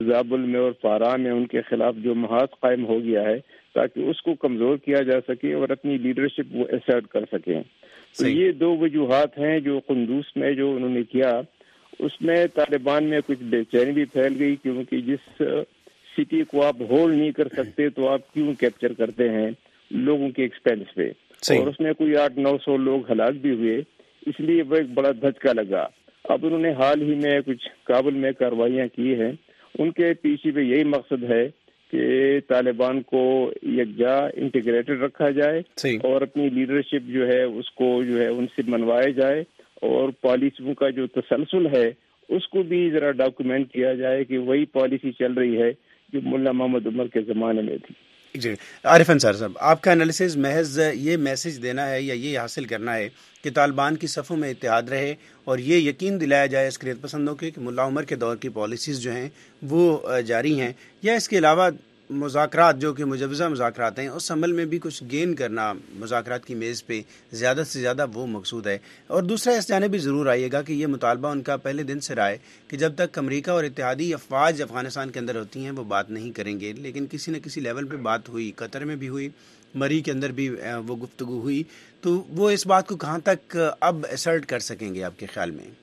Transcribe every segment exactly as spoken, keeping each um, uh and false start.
زابل میں اور فارا میں ان کے خلاف جو محاذ قائم ہو گیا ہے تاکہ اس کو کمزور کیا جا سکے اور اپنی لیڈرشپ وہ اسرٹ کر سکیں. تو یہ دو وجوہات ہیں جو قندوز میں جو انہوں نے کیا. اس میں طالبان میں کچھ بے چینی بھی پھیل گئی کیونکہ جس سٹی کو آپ ہولڈ نہیں کر سکتے تو آپ کیوں کیپچر کرتے ہیں لوگوں کے ایکسپینس پہ. اور اس میں کوئی آٹھ نو سو لوگ ہلاک بھی ہوئے, اس لیے وہ ایک بڑا دھچکا لگا. اب انہوں نے حال ہی میں کچھ کابل میں کارروائیاں کی ہیں. ان کے پیچھے بھی یہی مقصد ہے کہ طالبان کو یکجا انٹیگریٹڈ رکھا جائے اور اپنی لیڈرشپ جو ہے اس کو جو ہے ان سے منوایا جائے اور پالیسیوں کا جو تسلسل ہے اس کو بھی ذرا ڈاکومنٹ کیا جائے کہ وہی پالیسی چل رہی ہے جو ملا محمد عمر کے زمانے میں تھی. جی عارف انصار صاحب, آپ کا انالیسز محض یہ میسج دینا ہے یا یہ حاصل کرنا ہے کہ طالبان کی صفوں میں اتحاد رہے اور یہ یقین دلایا جائے عسکریت پسندوں کے کہ ملا عمر کے دور کی پالیسیز جو ہیں وہ جاری ہیں, یا اس کے علاوہ مذاکرات جو کہ مجوزہ مذاکرات ہیں اس عمل میں بھی کچھ گین کرنا مذاکرات کی میز پہ زیادہ سے زیادہ وہ مقصود ہے؟ اور دوسرا اس جانب بھی ضرور آئیے گا کہ یہ مطالبہ ان کا پہلے دن سے رہا ہے کہ جب تک امریکہ اور اتحادی افواج افغانستان کے اندر ہوتی ہیں وہ بات نہیں کریں گے, لیکن کسی نہ کسی لیول پہ بات ہوئی, قطر میں بھی ہوئی, مری کے اندر بھی وہ گفتگو ہوئی, تو وہ اس بات کو کہاں تک اب اسرٹ کر سکیں گے آپ کے خیال میں؟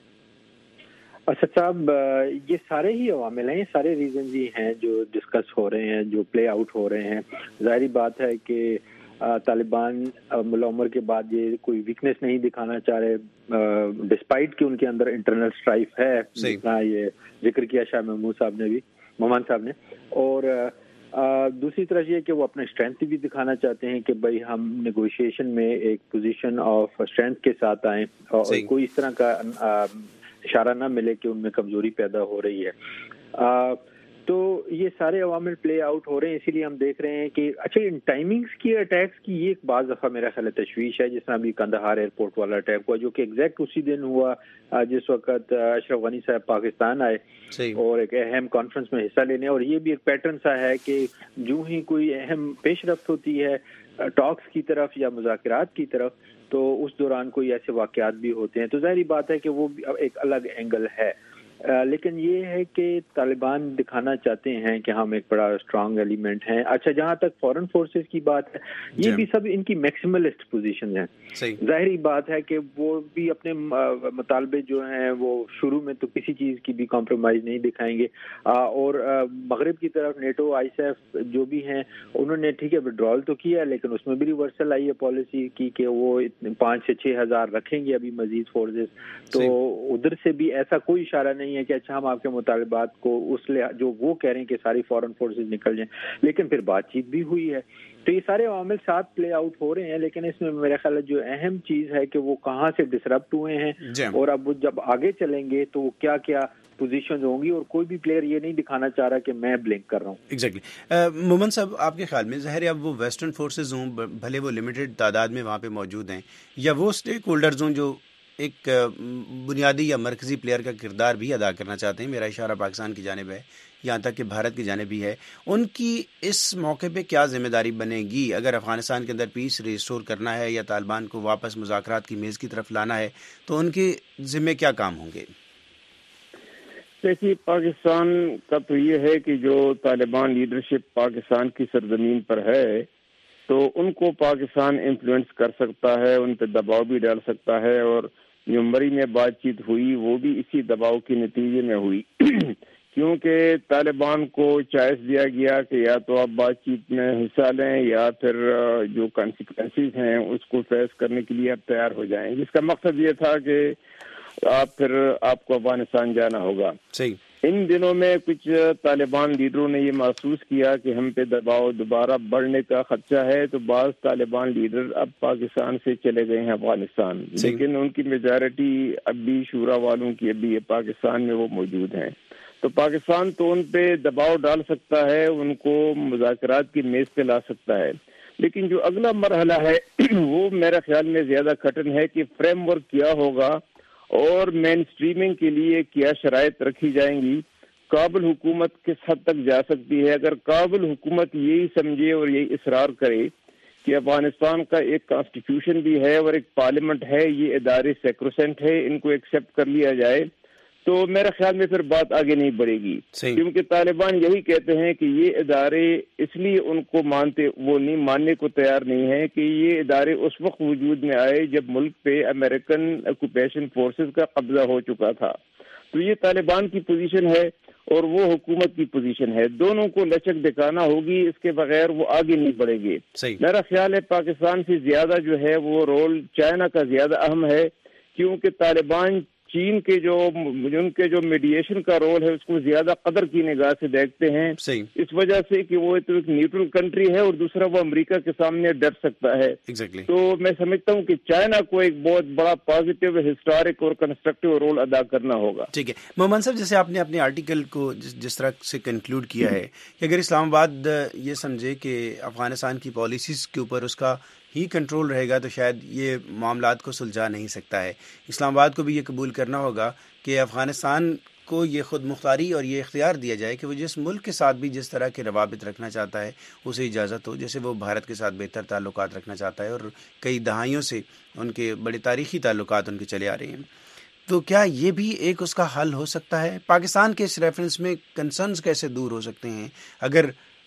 اسد صاحب, یہ سارے ہی عوامل ہیں, یہ سارے ریزنز ہی ہیں جو ڈسکس ہو رہے ہیں, جو پلے آؤٹ ہو رہے ہیں. ظاہری بات ہے کہ طالبان ملا عمر کے بعد یہ کوئی ویکنیس نہیں دکھانا چاہ رہے, ڈسپائٹ کہ ان کے اندر انٹرنل اسٹرائف ہے, جتنا یہ ذکر کیا شاہ محمود صاحب نے بھی مومن صاحب نے. اور دوسری طرف یہ کہ وہ اپنے اسٹرینتھ بھی دکھانا چاہتے ہیں کہ بھائی ہم نیگوشیشن میں ایک پوزیشن آف اسٹرینتھ کے ساتھ آئیں اور کوئی اس طرح کا اشارہ نہ ملے کہ ان میں کمزوری پیدا ہو رہی ہے. آ, تو یہ سارے عوامل پلے آؤٹ ہو رہے ہیں, اسی لیے ہم دیکھ رہے ہیں کہ اچھا ان ٹائمنگز کی اٹیکس کی یہ ایک بعض دفعہ میرا خیال ہے تشویش ہے, جس طرح ابھی کندہار ایئرپورٹ والا اٹیک ہوا جو کہ ایگزیکٹ اسی دن ہوا جس وقت اشرف غنی صاحب پاکستان آئے اور ایک اہم کانفرنس میں حصہ لینے. اور یہ بھی ایک پیٹرن سا ہے کہ جو ہی کوئی اہم پیش رفت ہوتی ہے ٹاکس کی طرف یا مذاکرات کی طرف تو اس دوران کوئی ایسے واقعات بھی ہوتے ہیں. تو ظاہری بات ہے کہ وہ ایک الگ اینگل ہے, لیکن یہ ہے کہ طالبان دکھانا چاہتے ہیں کہ ہم ایک بڑا اسٹرانگ ایلیمنٹ ہیں. اچھا, جہاں تک فورن فورسز کی بات ہے, یہ بھی سب ان کی میکسیملسٹ پوزیشن ہیں. ظاہری بات ہے کہ وہ بھی اپنے مطالبے جو ہیں وہ شروع میں تو کسی چیز کی بھی کمپرومائز نہیں دکھائیں گے. اور مغرب کی طرف نیٹو, آئی ایس ایف جو بھی ہیں انہوں نے ٹھیک ہے وڈرال تو کیا ہے, لیکن اس میں بھی ریورسل آئی ہے پالیسی کی کہ وہ پانچ سے چھ ہزار رکھیں گے ابھی مزید فورسز. تو ادھر سے بھی ایسا کوئی اشارہ نہیں ہے کہ اچھا ہم آپ کے مطالبات کو اس لئے جو وہ کہہ رہے ہیں کہ ساری فورن فورسز نکل جائیں, لیکن پھر بات چیت بھی ہوئی ہے. تو یہ سارے عوامل ساتھ پلے آؤٹ ہو رہے ہیں, لیکن اس میں میرا خیال ہے جو اہم چیز ہے کہ وہ کہاں سے ڈسرپٹ ہوئے ہیں اور اب وہ جب آگے چلیں گے تو وہ کیا کیا پوزیشنز ہوں گی, اور کوئی بھی پلیئر یہ نہیں دکھانا چاہ رہا کہ میں بلنک کر رہا ہوں. ایگزیکٹلی مومن صاحب, آپ کے خیال میں ظاہر ہے اب وہ ویسٹرن فورسز ہوں, بھلے وہ لمیٹڈ تعداد میں وہاں پہ موجود ہیں, یا وہ اسٹیک ہولڈرز ہوں جو ایک بنیادی یا مرکزی پلیئر کا کردار بھی ادا کرنا چاہتے ہیں, میرا اشارہ پاکستان کی جانب ہے, یہاں تک کہ بھارت کی جانب بھی ہے, ان کی اس موقع پہ کیا ذمہ داری بنے گی اگر افغانستان کے اندر پیس ریسٹور کرنا ہے یا طالبان کو واپس مذاکرات کی میز کی طرف لانا ہے, تو ان کے ذمہ کیا کام ہوں گے؟ دیکھیے, پاکستان کا تو یہ ہے کہ جو طالبان لیڈرشپ پاکستان کی سرزمین پر ہے تو ان کو پاکستان انفلوئنس کر سکتا ہے, ان پہ دباؤ بھی ڈال سکتا ہے, اور نومبری میں بات چیت ہوئی وہ بھی اسی دباؤ کے نتیجے میں ہوئی کیونکہ طالبان کو چوائس دیا گیا کہ یا تو آپ بات چیت میں حصہ لیں یا پھر جو کانسیکوینسز ہیں اس کو فیس کرنے کے لیے آپ تیار ہو جائیں, جس کا مقصد یہ تھا کہ آپ پھر آپ کو افغانستان جانا ہوگا. صحیح. ان دنوں میں کچھ طالبان لیڈروں نے یہ محسوس کیا کہ ہم پہ دباؤ دوبارہ بڑھنے کا خدشہ ہے, تو بعض طالبان لیڈر اب پاکستان سے چلے گئے ہیں افغانستان, لیکن ان کی میجارٹی اب بھی شورا والوں کی ابھی پاکستان میں وہ موجود ہیں. تو پاکستان تو ان پہ دباؤ ڈال سکتا ہے, ان کو مذاکرات کی میز پہ لا سکتا ہے, لیکن جو اگلا مرحلہ ہے وہ میرے خیال میں زیادہ کٹن ہے کہ فریم ورک کیا ہوگا اور مین اسٹریمنگ کے لیے کیا شرائط رکھی جائیں گی, کابل حکومت کس حد تک جا سکتی ہے. اگر کابل حکومت یہی سمجھے اور یہی اصرار کرے کہ افغانستان کا ایک کانسٹیٹیوشن بھی ہے اور ایک پارلیمنٹ ہے, یہ ادارے سیکروسینٹ ہے, ان کو ایکسیپٹ کر لیا جائے, تو میرے خیال میں پھر بات آگے نہیں بڑھے گی، کیونکہ طالبان یہی کہتے ہیں کہ یہ ادارے اس لیے ان کو مانتے وہ نہیں ماننے کو تیار نہیں ہے کہ یہ ادارے اس وقت وجود میں آئے جب ملک پہ امریکن آکوپیشن فورسز کا قبضہ ہو چکا تھا. تو یہ طالبان کی پوزیشن ہے اور وہ حکومت کی پوزیشن ہے، دونوں کو لچک دکھانا ہوگی، اس کے بغیر وہ آگے نہیں بڑھیں گے. میرا خیال ہے پاکستان سے زیادہ جو ہے وہ رول چائنا کا زیادہ اہم ہے، کیونکہ طالبان چین کے جو ان کے جو میڈیشن کا رول ہے اس کو زیادہ قدر کی نگاہ سے دیکھتے ہیں، اس وجہ سے کہ وہ تو ایک نیوٹرل کنٹری ہے اور دوسرا وہ امریکہ کے سامنے ڈر سکتا ہے. exactly. تو میں سمجھتا ہوں کہ چائنا کو ایک بہت بڑا پازیٹیو ہسٹورک اور کنسٹرکٹیو رول ادا کرنا ہوگا. ٹھیک ہے محمد صاحب، جیسے آپ نے اپنے آرٹیکل کو جس, جس طرح سے کنکلوڈ کیا ہے کہ اگر اسلام آباد یہ سمجھے کہ افغانستان کی پالیسیز کے اوپر اس کا ہی کنٹرول رہے گا تو شاید یہ معاملات کو سلجھا نہیں سکتا ہے. اسلام آباد کو بھی یہ قبول کرنا ہوگا کہ افغانستان کو یہ خود مختاری اور یہ اختیار دیا جائے کہ وہ جس ملک کے ساتھ بھی جس طرح کے روابط رکھنا چاہتا ہے اسے اجازت ہو، جیسے وہ بھارت کے ساتھ بہتر تعلقات رکھنا چاہتا ہے اور کئی دہائیوں سے ان کے بڑے تاریخی تعلقات ان کے چلے آ رہے ہیں. تو کیا یہ بھی ایک اس کا حل ہو سکتا ہے؟ پاکستان کے اس ریفرنس میں کنسرنز کیسے دور ہو سکتے ہیں اگر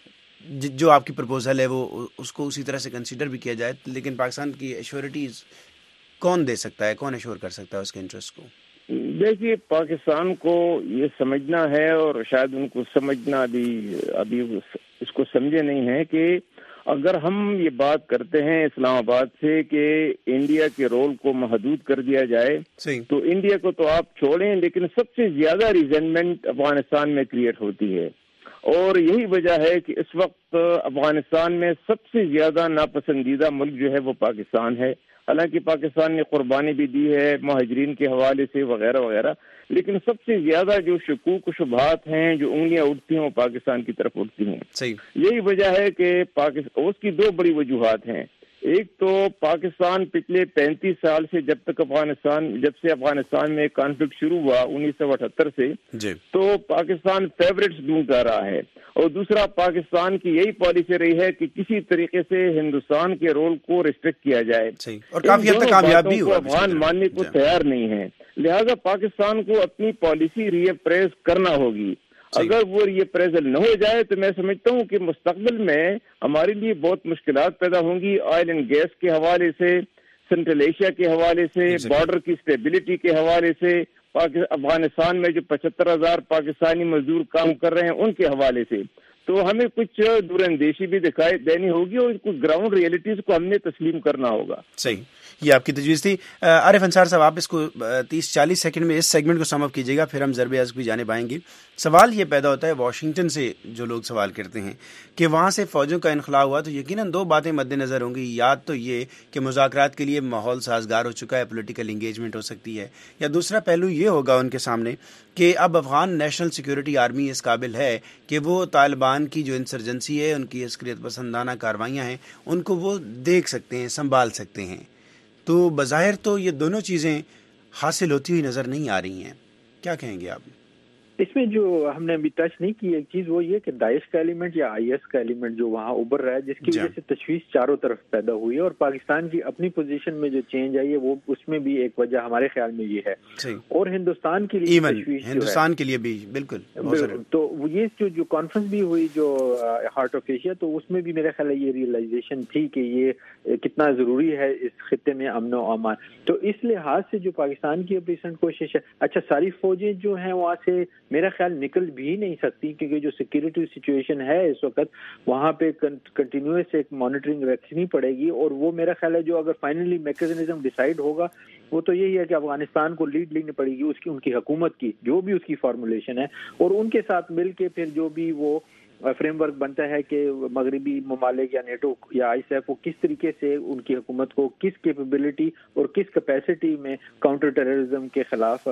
جو آپ کی پرپوزل ہے وہ اس کو اسی طرح سے کنسیڈر بھی کیا جائے، لیکن پاکستان کی ایشورٹیز کون دے سکتا ہے، کون ایشور کر سکتا ہے اس کے انٹرسٹ کو؟ دیکھیے پاکستان کو یہ سمجھنا ہے اور شاید ان کو سمجھنا بھی ابھی اس کو سمجھے نہیں ہے کہ اگر ہم یہ بات کرتے ہیں اسلام آباد سے کہ انڈیا کے رول کو محدود کر دیا جائے تو انڈیا کو تو آپ چھوڑیں، لیکن سب سے زیادہ ریزنمنٹ افغانستان میں کریٹ ہوتی ہے اور یہی وجہ ہے کہ اس وقت افغانستان میں سب سے زیادہ ناپسندیدہ ملک جو ہے وہ پاکستان ہے. حالانکہ پاکستان نے قربانی بھی دی ہے مہاجرین کے حوالے سے وغیرہ وغیرہ، لیکن سب سے زیادہ جو شکوک و شبہات ہیں، جو انگلیاں اٹھتی ہیں وہ پاکستان کی طرف اٹھتی ہیں. صحیح. یہی وجہ ہے کہ پاکستان اس کی دو بڑی وجوہات ہیں. ایک تو پاکستان پچھلے پینتیس سال سے جب تک افغانستان جب سے افغانستان میں کانفلکٹ شروع ہوا انیس سو اٹھہتر سے جی. تو پاکستان فیوریٹس ڈھونڈتا رہا ہے، اور دوسرا پاکستان کی یہی پالیسی رہی ہے کہ کسی طریقے سے ہندوستان کے رول کو ریسٹرکٹ کیا جائے اور کافی حد تک کامیاب بھی ہوا. افغان ماننے کو تیار نہیں ہے، لہذا پاکستان کو اپنی پالیسی ری اپریز کرنا ہوگی. اگر وہ یہ اپریزل نہ ہو جائے تو میں سمجھتا ہوں کہ مستقبل میں ہمارے لیے بہت مشکلات پیدا ہوں گی، آئل اینڈ گیس کے حوالے سے، سینٹرل ایشیا کے حوالے سے، بارڈر کی اسٹیبلٹی کے حوالے سے، افغانستان میں جو پچہتر ہزار پاکستانی مزدور کام کر رہے ہیں ان کے حوالے سے. تو ہمیں کچھ دور اندیشی بھی دکھائی دینی ہوگی اور کچھ گراؤنڈ ریئلٹیز کو ہم نے تسلیم کرنا ہوگا. صحیح، یہ آپ کی تجویز تھی. عارف انصار صاحب، آپ اس کو تیس چالیس سیکنڈ میں اس سیگمنٹ کو سم اپ کیجیے گا، پھر ہم ضرب عضب کی جانب آئیں گے. سوال یہ پیدا ہوتا ہے واشنگٹن سے جو لوگ سوال کرتے ہیں کہ وہاں سے فوجوں کا انخلاء ہوا تو یقیناً دو باتیں مد نظر ہوں گی. یا تو یہ کہ مذاکرات کے لیے ماحول سازگار ہو چکا ہے، پولیٹیکل انگیجمنٹ ہو سکتی ہے، یا دوسرا پہلو یہ ہوگا ان کے سامنے کہ اب افغان نیشنل سیکیورٹی آرمی اس قابل ہے کہ وہ طالبان کی جو انسرجنسی ہے، ان کی عسکریت پسندانہ کاروائیاں ہیں، ان کو وہ دیکھ سکتے ہیں، سنبھال سکتے ہیں. تو بظاہر تو یہ دونوں چیزیں حاصل ہوتی ہوئی نظر نہیں آ رہی ہیں. کیا کہیں گے آپ؟ اس میں جو ہم نے ابھی ٹچ نہیں کی ایک چیز وہ یہ کہ داعش کا ایلیمنٹ یا آئی ایس کا ایلیمنٹ جو وہاں ابھر رہا ہے، جس کی وجہ سے تشویش چاروں طرف پیدا ہوئی ہے، اور پاکستان کی اپنی پوزیشن میں جو چینج آئی ہے وہ اس میں بھی ایک وجہ ہمارے خیال میں یہ ہے، اور ہندوستان کے لیے تشویش ہندوستان کے لیے بھی بالکل. تو یہ جو جو کانفرنس بھی ہوئی جو ہارٹ آف ایشیا، تو اس میں بھی میرا خیال ہے یہ ریئلائزیشن تھی کہ یہ کتنا ضروری ہے اس خطے میں امن و امان. تو اس لحاظ سے جو پاکستان کی ریسنٹ کوشش ہے، اچھا ساری فوجیں جو ہیں وہاں سے میرا خیال نکل بھی نہیں سکتی، کیونکہ جو سیکیورٹی سچویشن ہے اس وقت وہاں پہ کنٹینیوس ایک مانیٹرنگ رکھنی پڑے گی، اور وہ میرا خیال ہے جو اگر فائنلی میکینزم ڈیسائیڈ ہوگا وہ تو یہی ہے کہ افغانستان کو لیڈ لینی پڑے گی اس کی ان کی حکومت کی جو بھی اس کی فارمولیشن ہے، اور ان کے ساتھ مل کے پھر جو بھی وہ فریم ورک بنتا ہے کہ مغربی ممالک یا نیٹو یا آئی ایس ایف وہ کس طریقے سے ان کی حکومت کو کس کیپیبلٹی اور کس کیپیسٹی میں کاؤنٹر ٹیررزم کے خلاف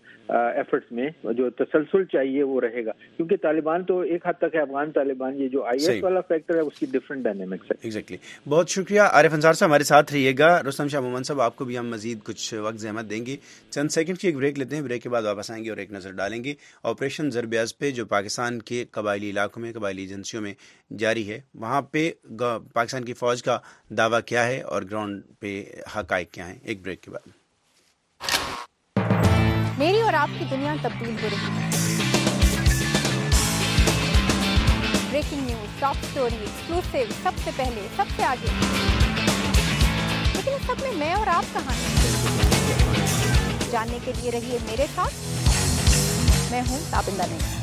ایفرٹس میں جو تسلسل چاہیے وہ رہے گا، کیونکہ طالبان تو ایک حد تک ہے افغان طالبان، یہ جو آئی ایس والا فیکٹر ہے اس کی ڈفرنٹ ڈائنامکس ہے. ایگزیکٹلی. بہت شکریہ عارف انصار صاحب، ہمارے ساتھ رہیے گا. رستم شاہ مومن صاحب، آپ کو بھی ہم مزید کچھ وقت زحمت دیں گے. چند سیکنڈ کی ایک بریک لیتے ہیں، بریک کے بعد واپس آئیں گے اور ایک نظر ڈالیں گے آپریشن ضرب عضب پہ جو پاکستان کے قبائلی علاقوں میں قبائلی ایجنسیوں میں جاری ہے. وہاں پہ پاکستان کی فوج کا دعویٰ کیا ہے اور گراؤنڈ پہ حقائق کیا ہیں. ایک بریک کے بعد. میری اور پر آپ کی دنیا تبدیل ہو رہی ہے۔ Breaking news, top story, exclusive, سب سے پہلے، سب سے آگے۔ لیکن اس سب میں میں اور آپ کہاں ہیں؟ جاننے کے لیے رہیے میرے ساتھ، میں ہوں تابندہ نہیں۔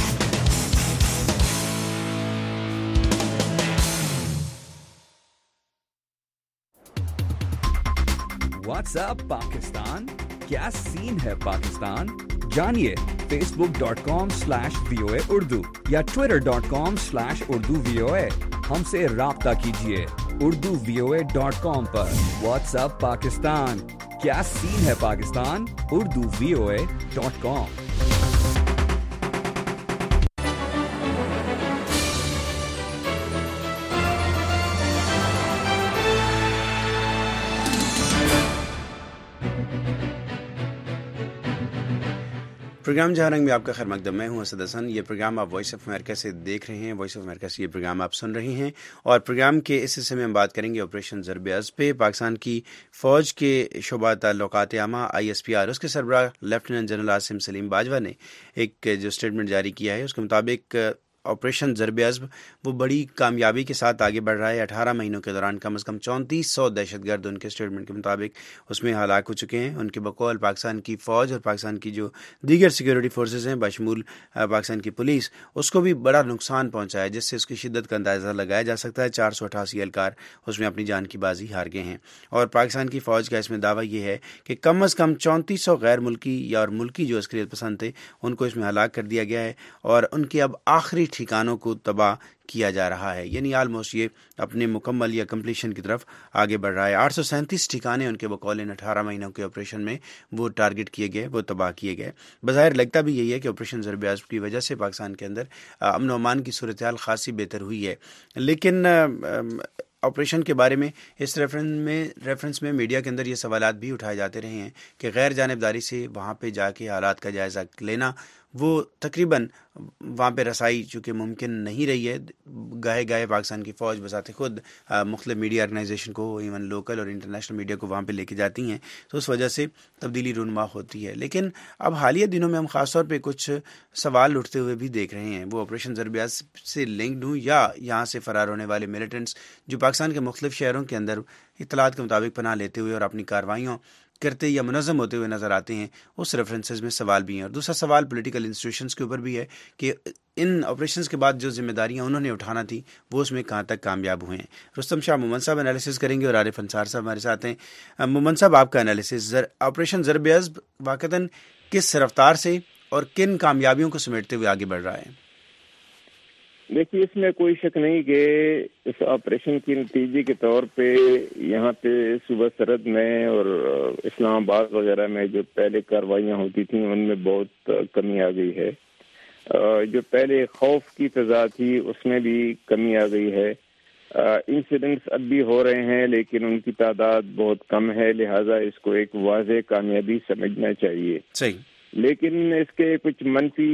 واٹس اپ پاکستان، کیا سین ہے پاکستان؟ جانیے face book dot com slash V O A Urdu یا Twitter dot com slash Urdu V O A, ہم سے رابطہ کیجیے Urdu V O A dot com پر۔ واٹس اپ پاکستان، کیا سین ہے Pakistan? Urdu V O A dot com. Programme جہاں رنگ میں آپ کا خیر مقدم، میں ہوں اسد حسن۔ یہ پروگرام آپ وائس آف امریکہ سے دیکھ رہے ہیں، وائس آف امریکہ سے یہ پروگرام آپ سن رہے ہیں، اور پروگرام کے اس حصے میں ہم بات کریں گے آپریشن ضرب عضب پہ۔ پاکستان کی فوج کے شعبہ تعلقات عامہ آئی ایس پی آر، اس کے سربراہ لیفٹیننٹ جنرل عاصم سلیم باجوہ نے ایک جو اسٹیٹمنٹ جاری کیا ہے، اس کے مطابق آپریشن ضرب عضب وہ بڑی کامیابی کے ساتھ آگے بڑھ رہا ہے۔ اٹھارہ مہینوں کے دوران کم از کم چونتیس سو دہشت گرد ان کے اسٹیٹمنٹ کے مطابق اس میں ہلاک ہو چکے ہیں۔ ان کے بقول پاکستان کی فوج اور پاکستان کی جو دیگر سیکیورٹی فورسز ہیں بشمول پاکستان کی پولیس، اس کو بھی بڑا نقصان پہنچا ہے، جس سے اس کی شدت کا اندازہ لگایا جا سکتا ہے۔ چار سو اٹھاسی اہلکار اس میں اپنی جان کی بازی ہار گئے ہیں، اور پاکستان کی فوج کا اس میں دعویٰ یہ ہے کہ کم از کم چونتیس سو غیر ملکی یا اور ملکی جو عسکریت پسند تھے ان کو اس میں ہلاک کر دیا گیا ہے، اور ان کے اب آخری ٹھکانوں کو تباہ کیا جا رہا ہے، یعنی آلموسٹ یہ اپنے مکمل یا کمپلیشن کی طرف آگے بڑھ رہا ہے۔ آٹھ سو سینتیس ٹھکانے ان کے بقول ان اٹھارہ مہینوں کے آپریشن میں وہ ٹارگٹ کیے گئے، وہ تباہ کیے گئے۔ بظاہر لگتا بھی یہی ہے کہ آپریشن ضرب عضب کی وجہ سے پاکستان کے اندر امن و امان کی صورتحال خاصی بہتر ہوئی ہے، لیکن آپریشن کے بارے میں اس ریفرنس میں ریفرنس میں میڈیا کے اندر یہ سوالات بھی اٹھائے جاتے رہے ہیں کہ غیر جانبداری سے وہاں پہ جا کے حالات کا جائزہ لینا، وہ تقریباً وہاں پہ رسائی چونکہ ممکن نہیں رہی ہے۔ گاہے گاہے پاکستان کی فوج بذات خود مختلف میڈیا آرگنائزیشن کو، ایون لوکل اور انٹرنیشنل میڈیا کو وہاں پہ لے کے جاتی ہیں، تو اس وجہ سے تبدیلی رونما ہوتی ہے۔ لیکن اب حالیہ دنوں میں ہم خاص طور پہ کچھ سوال اٹھتے ہوئے بھی دیکھ رہے ہیں، وہ آپریشن ضرب عضب سے لنکڈ ہوں یا یہاں سے فرار ہونے والے ملیٹنٹس جو پاکستان کے مختلف شہروں کے اندر اطلاعات کے مطابق پناہ لیتے ہوئے اور اپنی کارروائیوں کرتے یا منظم ہوتے ہوئے نظر آتے ہیں، اس ریفرنسز میں سوال بھی ہیں۔ اور دوسرا سوال پولیٹیکل انسٹیٹیوشنز کے اوپر بھی ہے کہ ان آپریشنز کے بعد جو ذمہ داریاں انہوں نے اٹھانا تھی وہ اس میں کہاں تک کامیاب ہوئے ہیں۔ رستم شاہ مومن صاحب انالیسز کریں گے اور عارف انصار صاحب ہمارے ساتھ ہیں۔ مومن صاحب، آپ کا انالیسز آپریشن ضرب عضب واقعتاً کس رفتار سے اور کن کامیابیوں کو سمیٹتے ہوئے آگے بڑھ رہا ہے؟ دیکھیے، اس میں کوئی شک نہیں کہ اس آپریشن کے نتیجے کے طور پہ یہاں پہ صوبہ سرحد میں اور اسلام آباد وغیرہ میں جو پہلے کارروائیاں ہوتی تھیں ان میں بہت کمی آ گئی ہے۔ جو پہلے خوف کی فضا تھی اس میں بھی کمی آ گئی ہے۔ انسیڈنٹس اب بھی ہو رہے ہیں لیکن ان کی تعداد بہت کم ہے، لہٰذا اس کو ایک واضح کامیابی سمجھنا چاہیے۔ صحیح، لیکن اس کے کچھ منفی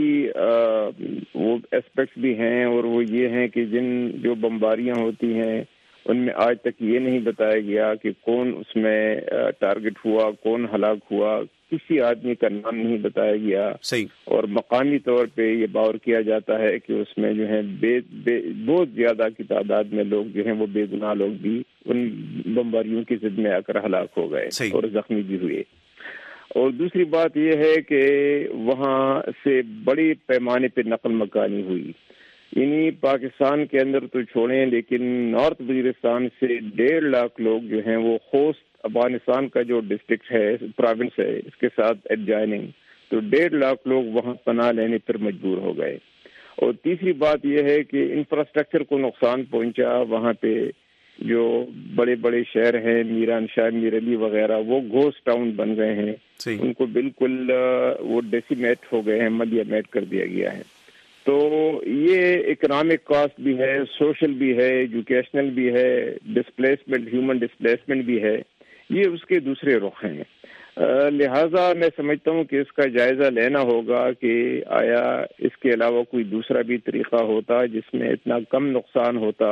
وہ اسپیکٹس بھی ہیں، اور وہ یہ ہیں کہ جن جو بمباریاں ہوتی ہیں ان میں آج تک یہ نہیں بتایا گیا کہ کون اس میں ٹارگٹ ہوا، کون ہلاک ہوا، کسی آدمی کا نام نہیں بتایا گیا۔ صحیح، اور مقامی طور پہ یہ باور کیا جاتا ہے کہ اس میں جو ہے بے بے بہت زیادہ کی تعداد میں لوگ جو ہیں وہ بے گناہ لوگ بھی ان بمباریوں کی زد میں آ کر ہلاک ہو گئے اور زخمی بھی ہوئے۔ اور دوسری بات یہ ہے کہ وہاں سے بڑی پیمانے پہ نقل مکانی ہوئی، یعنی پاکستان کے اندر تو چھوڑیں لیکن نارتھ وزیرستان سے ڈیڑھ لاکھ لوگ جو ہیں وہ خوست افغانستان کا جو ڈسٹرکٹ ہے، پروونس ہے، اس کے ساتھ ایڈجائننگ، تو ڈیڑھ لاکھ لوگ وہاں پناہ لینے پر مجبور ہو گئے۔ اور تیسری بات یہ ہے کہ انفراسٹرکچر کو نقصان پہنچا، وہاں پہ جو بڑے بڑے شہر ہیں میران شاہ، میر علی وغیرہ، وہ گھوسٹ ٹاؤن بن گئے ہیں، ان کو بالکل وہ ڈیسیمیٹ ہو گئے ہیں، ملیا میٹ کر دیا گیا ہے۔ تو یہ اکنامک کاسٹ بھی ہے، سوشل بھی ہے، ایجوکیشنل بھی ہے، ڈسپلیسمنٹ، ہیومن ڈسپلیسمنٹ بھی ہے، یہ اس کے دوسرے رخ ہیں۔ لہٰذا میں سمجھتا ہوں کہ اس کا جائزہ لینا ہوگا کہ آیا اس کے علاوہ کوئی دوسرا بھی طریقہ ہوتا جس میں اتنا کم نقصان ہوتا،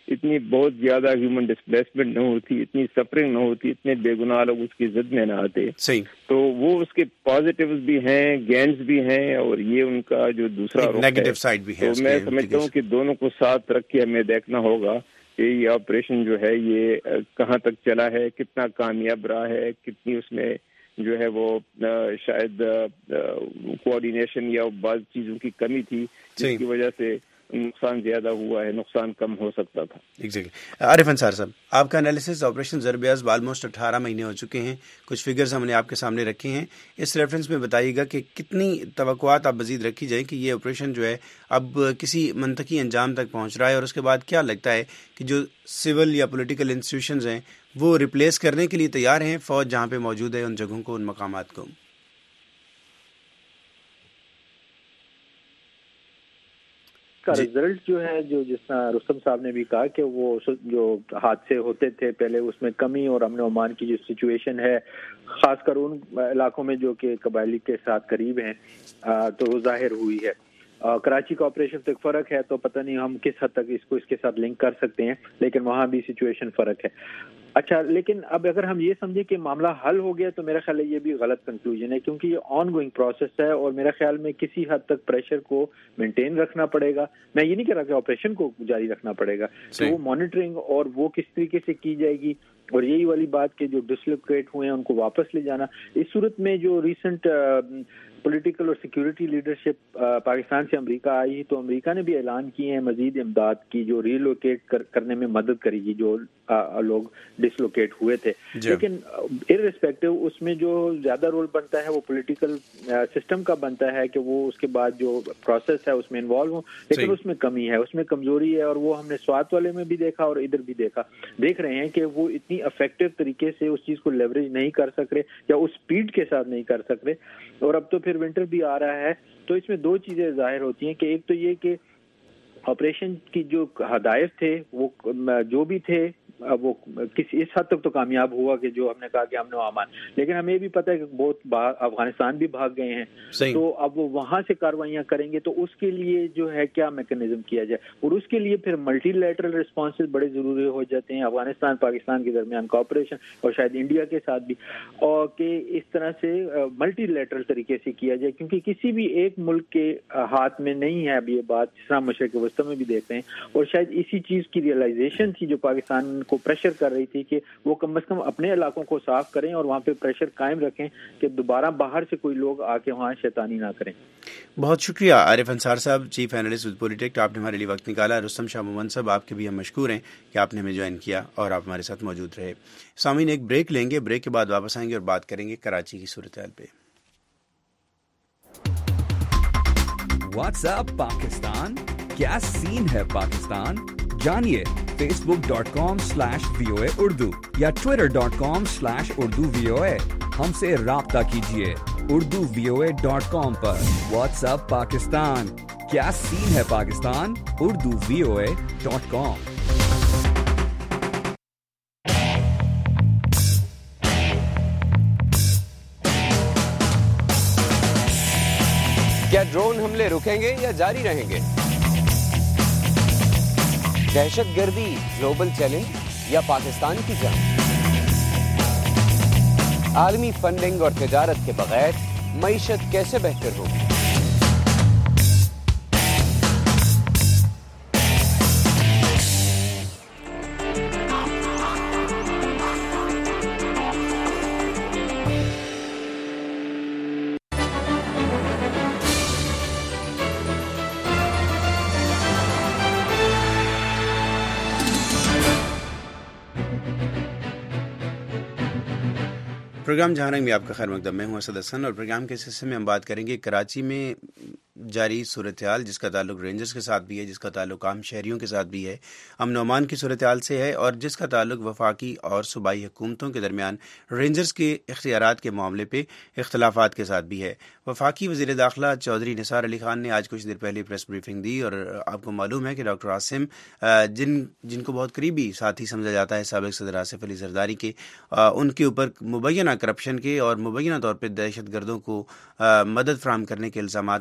اتنی بہت زیادہ ہیومن ڈسپلیسمنٹ نہ ہوتی, اتنی سفرنگ نہ ہوتی, اتنے بے گناہ لوگ اس کی زد میں نہ آتے. صحیح. تو وہ اس کے پازیٹیوز بھی ہیں, گینز بھی ہیں, اور یہ ان کا جو دوسرا نیگیٹو سائڈ بھی ہے. تو میں سمجھتا ہوں کہ دونوں کو ساتھ رکھ کے ہمیں دیکھنا ہوگا کہ یہ آپریشن جو ہے یہ کہاں تک چلا ہے, کتنا کامیاب رہا ہے, کتنی اس میں جو ہے وہ شاید کوآرڈینیشن یا بعض چیزوں کی کمی تھی جس کی وجہ سے نقصان زیادہ ہوا ہے, نقصان کم ہو سکتا تھا. ایگزیکٹلی. عارف انصار صاحب, آپ کا انالیسس آپریشن ضرب عزم آلموسٹ اٹھارہ مہینے ہو چکے ہیں, کچھ فگرز ہم نے آپ کے سامنے رکھے ہیں, اس ریفرنس میں بتائیے گا کہ کتنی توقعات آپ مزید رکھی جائیں کہ یہ آپریشن جو ہے اب کسی منطقی انجام تک پہنچ رہا ہے, اور اس کے بعد کیا لگتا ہے کہ جو سول یا پولیٹیکل انسٹیٹیوشنز ہیں وہ ریپلیس کرنے کے لیے تیار ہیں فوج جہاں پہ موجود ہے, ان جگہوں کو, ان مقامات کو؟ کا رزلٹ جو ہے, جو جس طرح رستم صاحب نے بھی کہا کہ وہ جو حادثے ہوتے تھے پہلے اس میں کمی, اور امن و امان کی جو سچویشن ہے خاص کر ان علاقوں میں جو کہ قبائلی کے ساتھ قریب ہیں, تو وہ ظاہر ہوئی ہے. کراچی کا آپریشن تو ایک فرق ہے, تو پتہ نہیں ہم کس حد تک اس کو اس کے ساتھ لنک کر سکتے ہیں, لیکن وہاں بھی سچویشن فرق ہے. اچھا, لیکن اب اگر ہم یہ سمجھیں کہ معاملہ حل ہو گیا تو میرا خیال ہے یہ بھی غلط کنکلوژن ہے, کیونکہ یہ آن گوئنگ پروسیس ہے, اور میرا خیال میں کسی حد تک پریشر کو مینٹین رکھنا پڑے گا. میں یہ نہیں کہہ رہا کہ آپریشن کو جاری رکھنا پڑے گا, تو وہ مانیٹرنگ اور وہ کس طریقے سے کی جائے گی, اور یہی والی بات کہ جو ڈسلوکیٹ ہوئے ہیں ان کو واپس لے جانا. اس صورت میں جو ریسنٹ پولیٹیکل اور سیکیورٹی لیڈرشپ پاکستان سے امریکہ آئی, تو امریکہ نے بھی اعلان کیے ہیں مزید امداد کی جو ریلوکیٹ کر, کرنے میں مدد کرے گی جو آ, لوگ ڈسلوکیٹ ہوئے تھے. لیکن ارریسپیکٹو اس میں جو زیادہ رول بنتا ہے وہ پولیٹیکل سسٹم کا بنتا ہے کہ وہ اس کے بعد جو پروسیس ہے اس میں انوالو ہوں, لیکن اس میں کمی ہے, اس میں کمزوری ہے, اور وہ ہم نے سوات والے میں بھی دیکھا اور ادھر بھی دیکھا دیکھ رہے ہیں کہ وہ اتنی افیکٹو طریقے سے اس چیز کو لیوریج نہیں کر سک رہے, یا اس سپیڈ کے ساتھ نہیں کر سک رہے. اور اب تو پھر ونٹر بھی آ رہا ہے, تو اس میں دو چیزیں ظاہر ہوتی ہیں کہ ایک تو یہ کہ آپریشن کی جو ہدایت تھے وہ جو بھی تھے وہ کسی اس حد تک تو کامیاب ہوا کہ جو ہم نے کہا کہ ہم نے امان, لیکن ہمیں بھی پتہ ہے کہ بہت افغانستان بھی بھاگ گئے ہیں, تو اب وہ وہاں سے کاروائیاں کریں گے, تو اس کے لیے جو ہے کیا میکینزم کیا جائے, اور اس کے لیے پھر ملٹی لیٹرل ریسپانسز بڑے ضروری ہو جاتے ہیں, افغانستان پاکستان کے درمیان کوآپریشن, اور شاید انڈیا کے ساتھ بھی, اور کہ اس طرح سے ملٹی لیٹرل طریقے سے کیا جائے, کیونکہ کسی بھی ایک ملک کے ہاتھ میں نہیں ہے اب یہ بات, جس طرح مشرق وسطی میں بھی دیکھتے ہیں. اور شاید اسی چیز کی ریئلائزیشن تھی جو پاکستان کو پریشر کر رہی تھی کہ وہ کم از کم اپنے علاقوں کو صاف کریں اور وہاں پہ پریشر قائم رکھیں کہ دوبارہ باہر سے کوئی لوگ آ کے وہاں شیطانی نہ کریں. بہت شکریہ عارف انصار صاحب, چیف اینالسٹ ود پولیٹیکٹ, آپ نے ہمارے لیے وقت نکالا. رستم شاہ مومن صاحب, آپ کے بھی ہم مشکور ہیں کہ آپ نے ہمیں جوائن کیا اور آپ ہمارے ساتھ موجود رہے. سامعین, ایک بریک لیں گے, بریک کے بعد واپس آئیں گے اور بات کریں گے کراچی کی صورتحال پہ. واٹس ایپ پاکستان, کیا سین ہے پاکستان, جانیے face book dot com slash V O A Urdu یا Twitter dot com slash Urdu V O A. ہم سے رابطہ کیجیے Urdu V O A dot com پر. واٹس ایپ پاکستان, کیا سین ہے Pakistan, Urdu V O A dot com. کیا ڈرون حملے رکیں گے یا جاری رہیں گے؟ دہشت گردی گلوبل چیلنج یا پاکستان کی جنگ؟ عالمی فنڈنگ اور تجارت کے بغیر معیشت کیسے بہتر ہوگی؟ پروگرام جہاں رنگ میں آپ کا خیر مقدم. میں ہوں اسد حسن, اور پروگرام کے حصے میں ہم بات کریں گے کراچی میں جاری صورتحال, جس کا تعلق رینجرز کے ساتھ بھی ہے, جس کا تعلق عام شہریوں کے ساتھ بھی ہے, امن و امان کی صورتحال سے ہے, اور جس کا تعلق وفاقی اور صوبائی حکومتوں کے درمیان رینجرز کے اختیارات کے معاملے پہ اختلافات کے ساتھ بھی ہے. وفاقی وزیر داخلہ چودھری نثار علی خان نے آج کچھ دیر پہلے پریس بریفنگ دی, اور آپ کو معلوم ہے کہ ڈاکٹر عاصم جن جن کو بہت قریبی ساتھی سمجھا جاتا ہے سابق صدر آصف علی زرداری کے, ان کے اوپر مبینہ کرپشن کے اور مبینہ طور پہ دہشت گردوں کو مدد فراہم کرنے کے الزامات ہیں, اور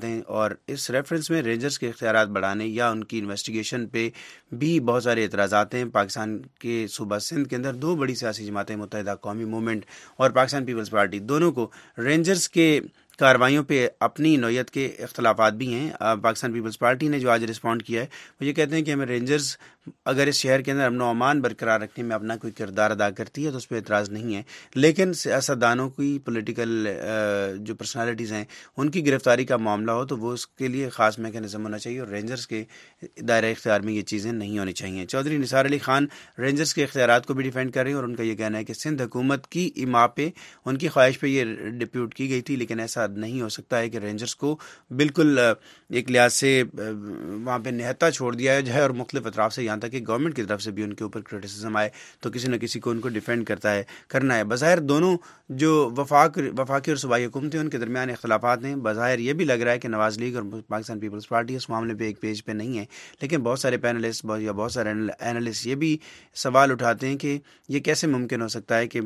اور اس ریفرنس میں رینجرز کے اختیارات بڑھانے یا ان کی انویسٹیگیشن پہ بھی بہت سارے اعتراضات ہیں. پاکستان کے صوبہ سندھ کے اندر دو بڑی سیاسی جماعتیں، متحدہ قومی موومنٹ اور پاکستان پیپلز پارٹی، دونوں کو رینجرز کے کارروائیوں پہ اپنی نوعیت کے اختلافات بھی ہیں. پاکستان پیپلز پارٹی نے جو آج رسپونڈ کیا ہے وہ یہ کہتے ہیں کہ ہمیں رینجرز اگر اس شہر کے اندر امن و امان برقرار رکھنے میں اپنا کوئی کردار ادا کرتی ہے تو اس پہ اعتراض نہیں ہے، لیکن سیاستدانوں کی پولیٹیکل جو پرسنالٹیز ہیں ان کی گرفتاری کا معاملہ ہو تو وہ اس کے لیے خاص میکینزم ہونا چاہیے اور رینجرز کے دائرۂ اختیار میں یہ چیزیں نہیں ہونی چاہیے. چودھری نثار علی خان رینجرز کے اختیارات کو بھی ڈیفینڈ کر رہے ہیں اور ان کا یہ کہنا ہے کہ سندھ حکومت کی اما پہ، ان کی خواہش پہ یہ ڈپیوٹ کی گئی تھی، لیکن ایسا نہیں ہو سکتا ہے کہ رینجرز کو بالکل ایک لحاظ سے وہاں پہ نہتا چھوڑ دیا جائے اور مختلف اطراف سے یہاں تک کہ گورنمنٹ کی طرف سے بھی ان کے اوپر کرٹیسزم آئے تو کسی نہ کسی کو ان کو ڈیفینڈ کرتا ہے کرنا ہے. بظاہر دونوں جو وفاق وفاقی اور صوبائی حکومتیں ان کے درمیان اختلافات ہیں. بظاہر یہ بھی لگ رہا ہے کہ نواز لیگ اور پاکستان پیپلز پارٹی اس معاملے پہ ایک پیج پہ نہیں ہے، لیکن بہت سارے پینلسٹ یا بہت سارے اینالسٹ یہ بھی سوال اٹھاتے ہیں کہ یہ کیسے ممکن ہو سکتا ہے کہ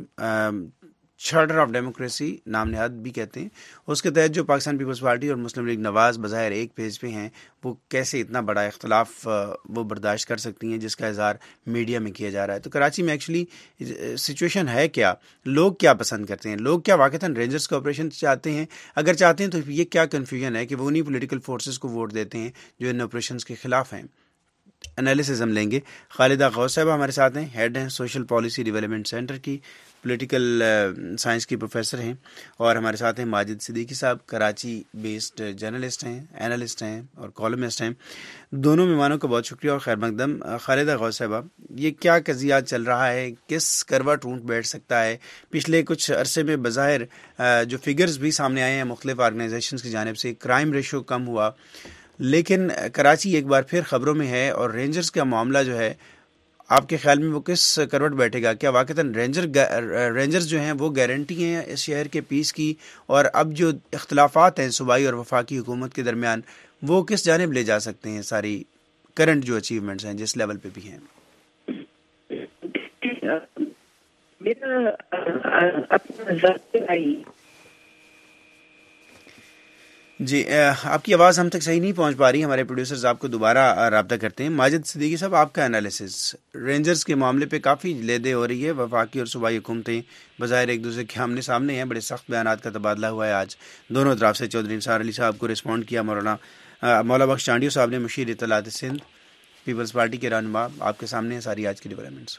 چارٹر آف ڈیموکریسی نام نہاد بھی کہتے ہیں اس کے تحت جو پاکستان پیپلز پارٹی اور مسلم لیگ نواز بظاہر ایک پیج پہ ہیں وہ کیسے اتنا بڑا اختلاف وہ برداشت کر سکتی ہیں جس کا اظہار میڈیا میں کیا جا رہا ہے. تو کراچی میں ایکچولی سچویشن ہے کیا، لوگ کیا پسند کرتے ہیں، لوگ کیا واقعتاً رینجرز کا آپریشن چاہتے ہیں؟ اگر چاہتے ہیں تو یہ کیا کنفیوژن ہے کہ وہ انہیں پولیٹیکل فورسز کو ووٹ دیتے ہیں جو ان آپریشنز کے خلاف ہیں. انالیسز ہم لیں گے. خالدہ غوث صاحبہ ہمارے ساتھ ہیں، ہیڈ ہیں سوشل پالیسی ڈیولپمنٹ سینٹر کی، پولیٹیکل سائنس کی پروفیسر ہیں، اور ہمارے ساتھ ہیں ماجد صدیقی صاحب، کراچی بیسڈ جرنلسٹ ہیں، اینالسٹ ہیں اور کالمسٹ ہیں. دونوں مہمانوں کا بہت شکریہ اور خیر مقدم. خالدہ غوث صاحبہ، یہ کیا قضیہ چل رہا ہے، کس کروٹ اونٹ بیٹھ سکتا ہے؟ پچھلے کچھ عرصے میں بظاہر جو فگرز بھی سامنے آئے ہیں مختلف آرگنائزیشنز کی جانب سے، کرائم ریشو کم ہوا، لیکن کراچی ایک بار پھر خبروں میں ہے اور رینجرز کا معاملہ جو ہے آپ کے خیال میں وہ کس کروٹ بیٹھے گا؟ کیا واقعتاً رینجر رینجرز جو ہیں وہ گارنٹی ہیں اس شہر کے پیس کی، اور اب جو اختلافات ہیں صوبائی اور وفاقی حکومت کے درمیان وہ کس جانب لے جا سکتے ہیں ساری کرنٹ جو اچیومنٹس ہیں جس لیول پہ بھی ہیں؟ میرا اپنا ذاتی رائے جی، آپ کی آواز ہم تک صحیح نہیں پہنچ پا رہی، ہمارے پروڈیوسرز آپ کو دوبارہ رابطہ کرتے ہیں. ماجد صدیقی صاحب، آپ کا انالیسز رینجرز کے معاملے پہ کافی لیدے ہو رہی ہے، وفاقی اور صوبائی حکومتیں بظاہر ایک دوسرے کے آمنے سامنے ہیں، بڑے سخت بیانات کا تبادلہ ہوا ہے آج دونوں طرف سے. چودھری نثار علی صاحب کو رسپونڈ کیا مولانا مولا بخش چانڈیو صاحب نے، مشیر اطلاعات سندھ پیپلز پارٹی کے رہنما. آپ کے سامنے ہیں ساری آج کی ڈیولپمنٹس.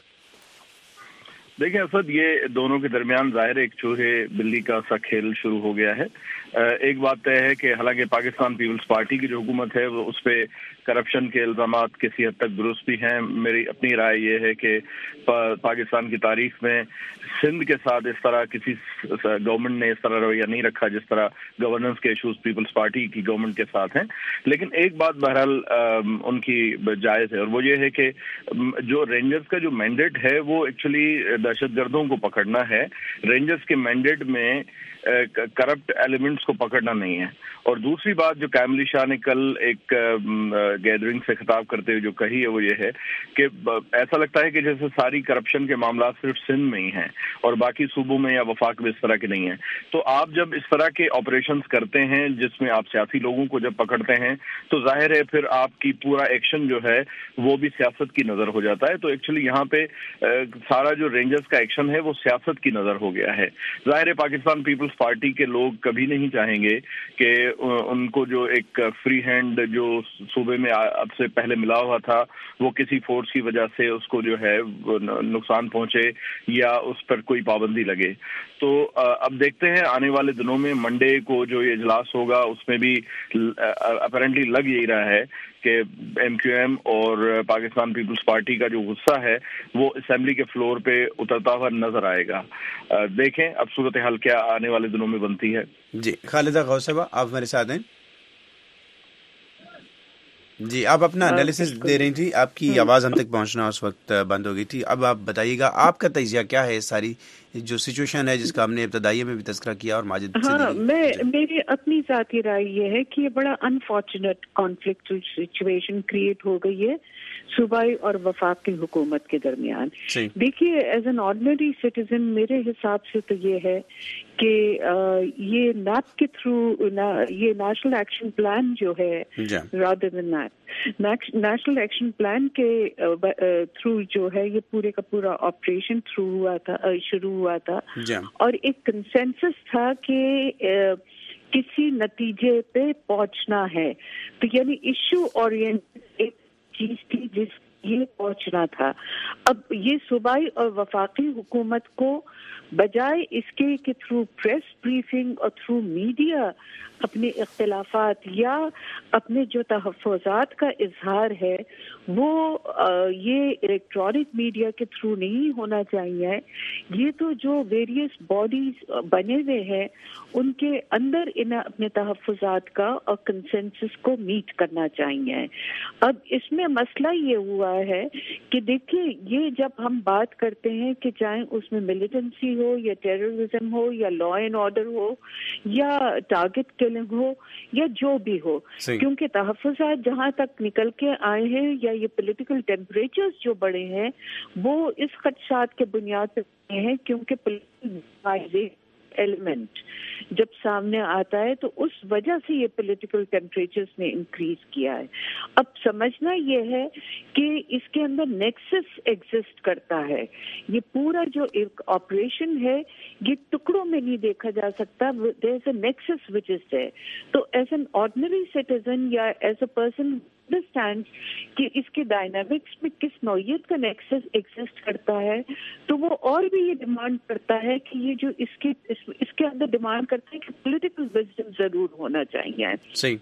دیکھیں اسد، یہ دونوں کے درمیان ظاہر ایک چوہے بلی کا سا کھیل شروع ہو گیا ہے. ایک بات طے ہے کہ حالانکہ پاکستان پیپلز پارٹی کی جو حکومت ہے وہ اس پہ کرپشن کے الزامات کسی حد تک درست بھی ہیں. میری اپنی رائے یہ ہے کہ پاکستان کی تاریخ میں سندھ کے ساتھ اس طرح کسی گورنمنٹ نے اس طرح رویہ نہیں رکھا جس طرح گورننس کے ایشوز پیپلز پارٹی کی گورنمنٹ کے ساتھ ہیں. لیکن ایک بات بہرحال ان کی جائز ہے، اور وہ یہ ہے کہ جو رینجرز کا جو مینڈیٹ ہے وہ ایکچولی دہشت گردوں کو پکڑنا ہے. رینجرز کے مینڈیٹ میں کرپٹ ایلیمنٹس کو پکڑنا نہیں ہے. اور دوسری بات جو کیملی شاہ نے کل ایک گیدرنگ سے خطاب کرتے ہوئے جو کہی ہے وہ یہ ہے کہ ایسا لگتا ہے کہ جیسے ساری کرپشن کے معاملات صرف سندھ میں ہی ہیں اور باقی صوبوں میں یا وفاق میں اس طرح کے نہیں ہیں. تو آپ جب اس طرح کے آپریشنز کرتے ہیں جس میں آپ سیاسی لوگوں کو جب پکڑتے ہیں تو ظاہر ہے پھر آپ کی پورا ایکشن جو ہے وہ بھی سیاست کی نظر ہو جاتا ہے. تو ایکچولی یہاں پہ سارا جو رینجرز کا ایکشن ہے وہ سیاست کی نظر ہو گیا ہے. ظاہر ہے پاکستان پیپلز پارٹی کے لوگ کبھی نہیں چاہیں گے کہ ان کو جو ایک فری ہینڈ جو صوبے میں اب سے پہلے ملا ہوا تھا وہ کسی فورس کی وجہ سے اس کو جو ہے نقصان پہنچے یا اس پر کوئی پابندی لگے. تو اب دیکھتے ہیں آنے والے دنوں میں منڈے کو جو یہ اجلاس ہوگا اس میں بھی اپیرنٹلی لگ یہی رہا ہے کہ ایم کیو ایم اور پاکستان پیپلز پارٹی کا جو غصہ ہے وہ اسمبلی کے فلور پہ اترتا ہوا نظر آئے گا. دیکھیں اب صورتحال کیا آنے والے دنوں میں بنتی ہے. جی، خالدہ غوث صاحبہ آپ ہمارے ساتھ ہیں. جی، آپ اپنا انالیسس دے رہی تھی، آپ کی آواز ہم تک پہنچنا اس وقت بند ہو گئی تھی. اب آپ بتائیے گا آپ کا تجزیہ کیا ہے ساری جو سچویشن ہے جس کا ہم نے ابتدائیے میں بھی تذکرہ کیا. اور ماجد ہاں، میں میری اپنی ذاتی رائے یہ ہے کہ یہ بڑا انفارچونیٹ کانفلکٹ سچویشن کریٹ ہو گئی ہے صوبائی اور وفاقی حکومت کے درمیان. دیکھیے ایز این آرڈنری سٹیزن میرے حساب سے تو یہ ہے کہ یہ نیپ کے تھرو یہ نیشنل ایکشن پلان جو ہے rather than NAP national action plan کے تھرو جو ہے یہ پورے کا پورا آپریشن تھرو ہوا تھا شروع ہوا تھا اور ایک کنسنسس تھا کہ کسی نتیجے پہ پہنچنا ہے. تو یعنی ایشو اورینٹڈ ایک چیز تھی جس یہ پہنچنا تھا. اب یہ صوبائی اور وفاقی حکومت کو بجائے اس کے کہ تھرو پریس بریفنگ اور تھرو میڈیا اپنے اختلافات یا اپنے جو تحفظات کا اظہار ہے وہ یہ الیکٹرانک میڈیا کے تھرو نہیں ہونا چاہیے. یہ تو جو ویریس باڈیز بنے ہوئے ہیں ان کے اندر انہیں اپنے تحفظات کا اور کنسنسس کو میٹ کرنا چاہیے. اب اس میں مسئلہ یہ ہوا ہے کہ دیکھیے یہ جب ہم بات کرتے ہیں کہ چاہے اس میں ملیٹنسی ہو یا ٹیررزم ہو یا لا اینڈ آرڈر ہو یا ٹارگٹ کلنگ ہو یا جو بھی ہو, کیونکہ تحفظات جہاں تک نکل کے آئے ہیں یا یہ پولیٹیکل ٹیمپریچرز جو بڑے ہیں وہ اس خدشات کے بنیاد پہ ہیں کیونکہ پولیٹیکل ایلیمنٹ جب سامنے آتا ہے تو اس وجہ سے یہ پولیٹیکل ٹیمپریچرز نے انکریز کیا ہے. اب سمجھنا یہ ہے کہ اس کے اندر نیکسس ایگزسٹ کرتا ہے. یہ پورا جو ایک آپریشن ہے یہ ٹکڑوں میں نہیں دیکھا جا سکتا. There is a nexus which is there. تو ایز این آرڈنری سٹیزن یا ایز اے پرسن انڈرسٹینڈ کہ اس کے ڈائنامکس میں کس نوعیت کا نیکسس ایگزسٹ کرتا ہے تو وہ اور بھی یہ ڈیمانڈ کرتا ہے کہ یہ جو اس کے اس, اس کے اندر ڈیمانڈ کرتا ہے کہ پولیٹیکل وزڈم ضرور ہونا چاہیے. صحیح.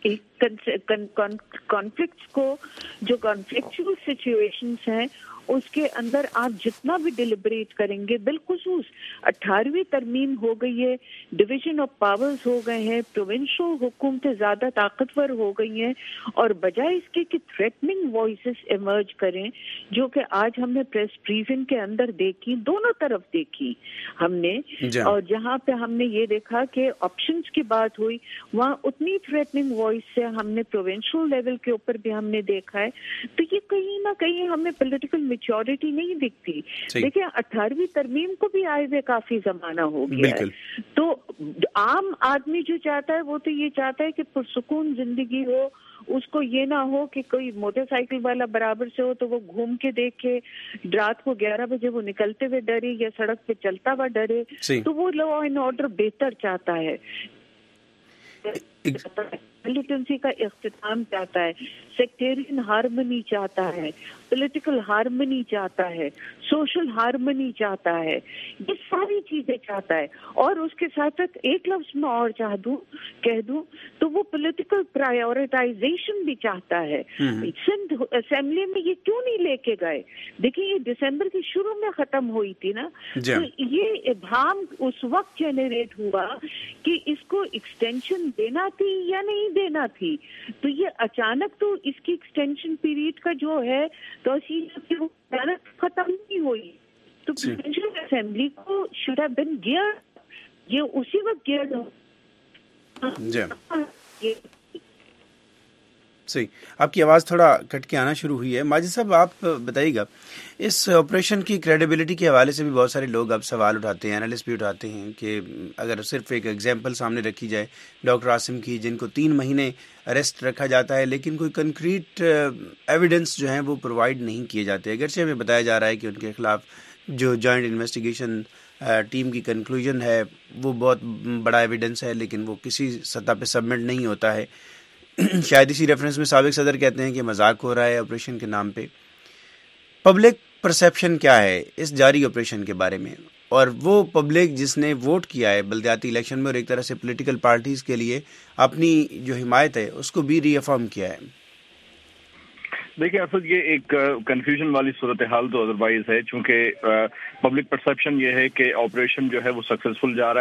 کانفلکٹس کو جو کانفلکچوئل سچویشنز ہیں اس کے اندر آپ جتنا بھی ڈیلیبریٹ کریں گے, بالخصوص اٹھارہویں ترمیم ہو گئی ہے, ڈویژن آف پاورز ہو گئے ہیں, پروونشل حکومتیں زیادہ طاقتور ہو گئی ہیں, اور بجائے اس کے کہ تھریٹننگ وائسز ایمرج کریں جو کہ آج ہم نے پریس بریفنگ کے اندر دیکھی, دونوں طرف دیکھی ہم نے, اور جہاں پہ ہم نے یہ دیکھا کہ آپشنز کی بات ہوئی وہاں اتنی تھریٹننگ وائس سے ہم نے پروونشل لیول کے اوپر بھی ہم نے دیکھا ہے. تو یہ کہیں نہ کہیں ہمیں پولیٹیکل میچورٹی نہیں دکھتی. دیکھیں اٹھارہویں ترمیم کو بھی آئے ہوئے کافی زمانہ ہو گیا ہے, تو عام آدمی جو چاہتا ہے وہ تو یہ چاہتا ہے کہ پرسکون زندگی ہو, اس کو یہ نہ ہو کہ کوئی موٹر سائیکل والا برابر سے ہو تو وہ گھوم کے دیکھے, رات کو گیارہ بجے وہ نکلتے ہوئے ڈرے یا سڑک پہ چلتا ہوا ڈرے. تو وہ لا اینڈ آرڈر بہتر چاہتا ہے, ملیٹنسی کا اختتام چاہتا ہے, سیکٹیرین ہارمنی چاہتا ہے, پولیٹیکل ہارمنی چاہتا ہے, سوشل ہارمنی چاہتا ہے, یہ ساری چیزیں چاہتا ہے. اور اس کے ساتھ ایک لفظ میں اور چاہ دوں کہہ دوں تو وہ پولیٹیکل پرائیورٹائزیشن بھی چاہتا ہے. سندھ اسمبلی میں یہ کیوں نہیں لے کے گئے؟ دیکھیں یہ دسمبر کے شروع میں ختم ہوئی تھی نا, تو یہ ابہام اس وقت جنریٹ ہوا کہ اس کو ایکسٹینشن دینا تھی یا نہیں دینا تھی. تو یہ اچانک تو اس کی ایکسٹینشن پیریڈ کا جو ہے تو ختم نہیں ہوئی, تو اسمبلی کو شوڈ ہیو بین گیئر, یہ اسی وقت گیئر ہو. صحیح. آپ کی آواز تھوڑا کٹ کے آنا شروع ہوئی ہے. ماجد صاحب آپ بتائیے گا, اس آپریشن کی کریڈیبلٹی کے حوالے سے بھی بہت سارے لوگ اب سوال اٹھاتے ہیں, اینالسٹ بھی اٹھاتے ہیں کہ اگر صرف ایک ایگزامپل سامنے رکھی جائے ڈاکٹر عاصم کی, جن کو تین مہینے اریسٹ رکھا جاتا ہے لیکن کوئی کنکریٹ ایویڈنس جو ہیں وہ پرووائڈ نہیں کیے جاتے, اگرچہ ہمیں بتایا جا رہا ہے کہ ان کے خلاف جو جوائنٹ انویسٹیگیشن ٹیم کی کنکلوژن ہے وہ بہت بڑا ایویڈنس ہے لیکن وہ کسی سطح پہ سبمٹ نہیں ہوتا ہے. شاید اسی ریفرنس میں سابق صدر کہتے ہیں کہ مذاق ہو رہا ہے آپریشن کے نام پہ. پبلک پرسیپشن کیا ہے اس جاری آپریشن کے بارے میں, اور وہ پبلک جس نے ووٹ کیا ہے بلدیاتی الیکشن میں اور ایک طرح سے پولیٹیکل پارٹیز کے لیے اپنی جو حمایت ہے اس کو بھی ری افرم کیا ہے؟ دیکھیں اسد یہ ایک کنفیوژن والی صورتحال تو ادروائز ہے, چونکہ پبلک پرسیپشن یہ ہے کہ آپریشن جو ہے وہ سکسیزفل جا رہا ہے,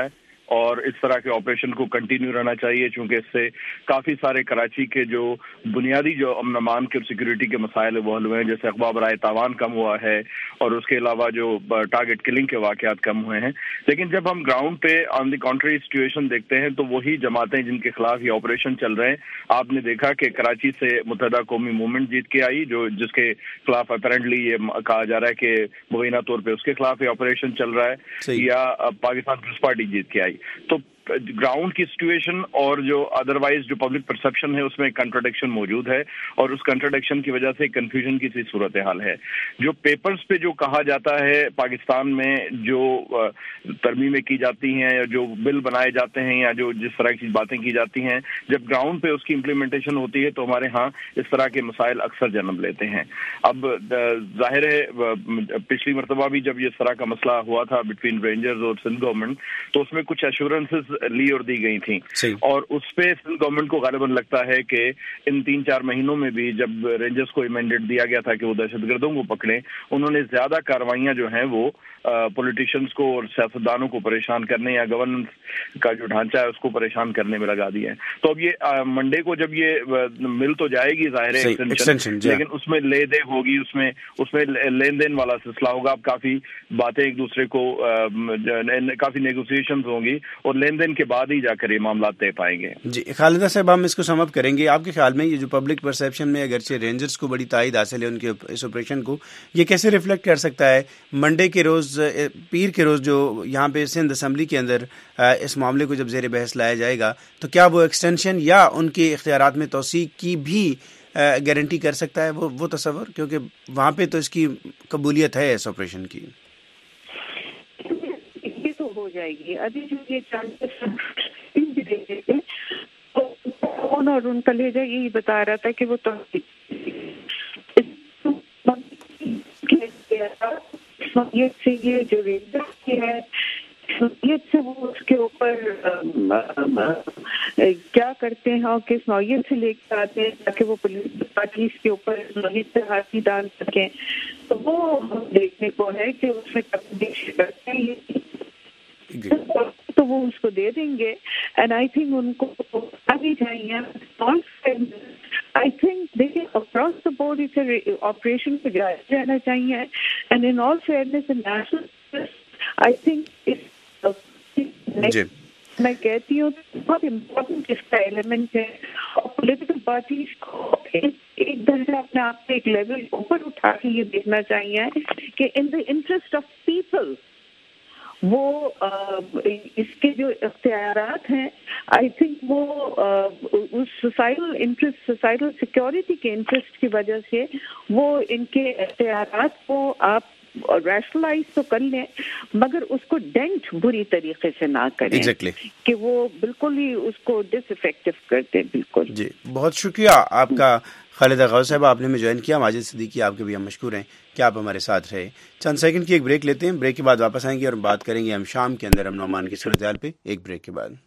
اور اس طرح کے آپریشن کو کنٹینیو رہنا چاہیے، چونکہ اس سے کافی سارے کراچی کے جو بنیادی جو امن امان کے اور سیکورٹی کے مسائل وہ حل ہوئے ہیں، جیسے اغوا برائے تاوان کم ہوا ہے اور اس کے علاوہ جو ٹارگٹ کلنگ کے واقعات کم ہوئے ہیں. لیکن جب ہم گراؤنڈ پہ آن دی کانٹری سچویشن دیکھتے ہیں تو وہی جماعتیں جن کے خلاف یہ آپریشن چل رہے ہیں، آپ نے دیکھا کہ کراچی سے متحدہ قومی موومنٹ جیت کے آئی، جو جس کے خلاف اپیرنٹلی یہ کہا جا رہا ہے کہ مبینہ طور پہ اس کے خلاف یہ آپریشن چل رہا ہے، یا پاکستان پیپلز پارٹی جیت کے آئی. تو گراؤنڈ کی سچویشن اور جو ادروائز جو پبلک پرسپشن ہے اس میں کنٹراڈکشن موجود ہے، اور اس کنٹراڈکشن کی وجہ سے کنفیوژن کی سی صورتحال ہے. جو پیپرز پہ جو کہا جاتا ہے پاکستان میں جو ترمیمیں کی جاتی ہیں یا جو بل بنائے جاتے ہیں یا جو جس طرح کی باتیں کی جاتی ہیں، جب گراؤنڈ پہ اس کی امپلیمنٹیشن ہوتی ہے تو ہمارے ہاں اس طرح کے مسائل اکثر جنم لیتے ہیں. اب ظاہر ہے پچھلی مرتبہ بھی جب اس طرح کا مسئلہ ہوا تھا بٹوین رینجرز اور سندھ گورنمنٹ، تو اس میں کچھ ایشورنسز لی اور دی گئی تھیں، اور اس پہ سندھ گورنمنٹ کو غالباً لگتا ہے کہ ان تین چار مہینوں میں بھی جب رینجرز کو مینڈیٹ دیا گیا تھا کہ وہ دہشت گردوں کو پکڑیں، انہوں نے زیادہ کاروائیاں جو ہیں وہ پولیٹیشینز کو اور سیاستدانوں کو پریشان کرنے یا گورننس کا جو ڈھانچہ ہے اس کو پریشان کرنے میں لگا دیا ہے. تو اب یہ منڈے کو جب یہ مل تو جائے گی ظاہر ہے ایکسٹینشن، لیکن اس میں لے دے ہوگی، اس میں اس میں لین دین والا سلسلہ ہوگا. اب کافی باتیں ایک دوسرے کو کافی نیگوسیشنز ہوں گی اور لین دین کے بعد ہی جا کر یہ معاملات طے پائیں گے. جی خالدہ صاحب، ہم اس کو سم اپ کریں گے. آپ کے خیال میں یہ جو پبلک پرسیپشن میں اگرچہ رینجرز کو بڑی تائید حاصل ہے ان کے اس آپریشن کو، یہ کیسے ریفلیکٹ کر سکتا ہے منڈے کے روز، پیر کے روز جو یہاں پہ سندھ اسمبلی کے اندر اس معاملے کو جب زیر بحث لایا جائے گا، تو کیا وہ ایکسٹینشن یا ان کے اختیارات میں توسیع کی بھی گارنٹی کر سکتا ہے وہ وہ تصور؟ کیونکہ وہاں پہ تو اس کی قبولیت ہے اس آپریشن کی. یہ تو ہو جائے گی. ابھی جو یہ چانسز اور ان کا لہجہ یہی بتا رہا تھا کہ وہ تو سے یہ جو ریزر کی ہے نوعیت سے وہ اس کے اوپر کیا کرتے ہیں اور کس نوعیت سے لے کے آتے ہیں تاکہ وہ پولیٹیکل پارٹیز کے اوپر نوعیت سے ہاتھی ڈال سکیں. تو وہ ہم دیکھنے کو ہے کہ اس میں کرتے ہیں تو وہ اس کو دے دیں گے. اینڈ آئی تھنک ان کو ابھی چاہیے آئی تھنک دیکھیے اکراس دا بورڈ اسے آپریشن پہ جایا جانا چاہیے. And in all fairness and national I think میں کہتی ہوں بہت امپورٹنٹ اس کا ایلیمنٹ ہے. اور پولیٹیکل پارٹیز کو ایک درجہ اپنے آپ سے ایک لیول اوپر اٹھا کے یہ دیکھنا چاہیے کہ in the interest of people وہ اس کے جو اختیارات ہیں آئی تھنک وہ اس سوسائٹل انٹرسٹ سوسائٹل سیکورٹی کے انٹرسٹ کی وجہ سے وہ ان کے اختیارات کو آپ ریشنلائز تو کر لیں مگر اس کو ڈینٹ بری طریقے سے نہ کریں exactly. کہ وہ بالکل ہی اس کو ڈس افیکٹو کر دیں. بالکل جی بہت شکریہ آپ کا خالدہ غوث صاحب، آپ نے ہمیں جوائن کیا. ماجد صدیقی آپ کے بھی ہم مشکور ہیں کہ آپ ہمارے ساتھ رہے. چند سیکنڈ کی ایک بریک لیتے ہیں، بریک کے بعد واپس آئیں گے اور بات کریں گے ہم شام کے اندر امن و امان کی صورتحال پہ. ایک بریک کے بعد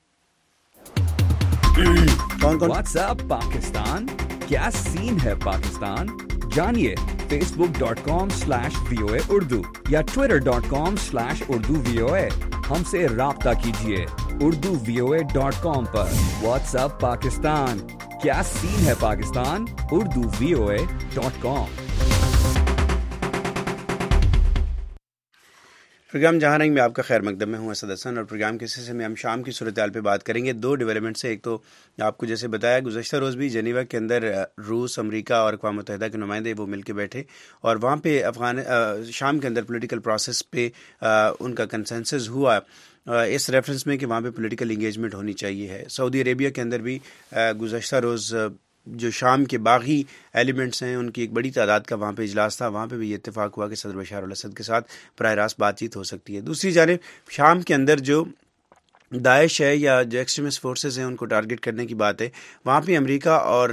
واٹس ایپ پاکستان، کیا سین ہے پاکستان؟ جانیے face book dot com slash V O A Urdu یا Twitter dot com slash Urdu V O A. ہم سے رابطہ کیجیے Urdu V O A dot com پر. واٹس ایپ پاکستان، کیا سین ہے Pakistan? Urdu V O A dot com. Programme جہاں رنگ میں آپ کا خیر مقدم میں ہوں اسد حسن، اور پروگرام کے سلسلے میں ہم شام کی صورتحال پہ بات کریں گے. دو ڈیولپمنٹس ہیں. ایک تو آپ کو جیسے بتایا گزشتہ روز بھی جنیوا کے اندر روس، امریکہ اور اقوام متحدہ کے نمائندے وہ مل کے بیٹھے اور وہاں پہ افغان شام کے اندر پولیٹیکل پروسیس پہ ان کا کنسنسس ہوا اس ریفرنس میں کہ وہاں پہ پولیٹیکل انگیجمنٹ ہونی چاہیے ہے. سعودی عربیہ کے اندر بھی گزشتہ روز جو شام کے باغی ایلیمنٹس ہیں ان کی ایک بڑی تعداد کا وہاں پہ اجلاس تھا. وہاں پہ بھی یہ اتفاق ہوا کہ صدر بشار الاسد کے ساتھ براہ راست بات چیت ہو سکتی ہے. دوسری جانب شام کے اندر جو داعش ہے یا جو ایکسٹریمسٹ فورسز ہیں ان کو ٹارگٹ کرنے کی بات ہے، وہاں پہ امریکہ اور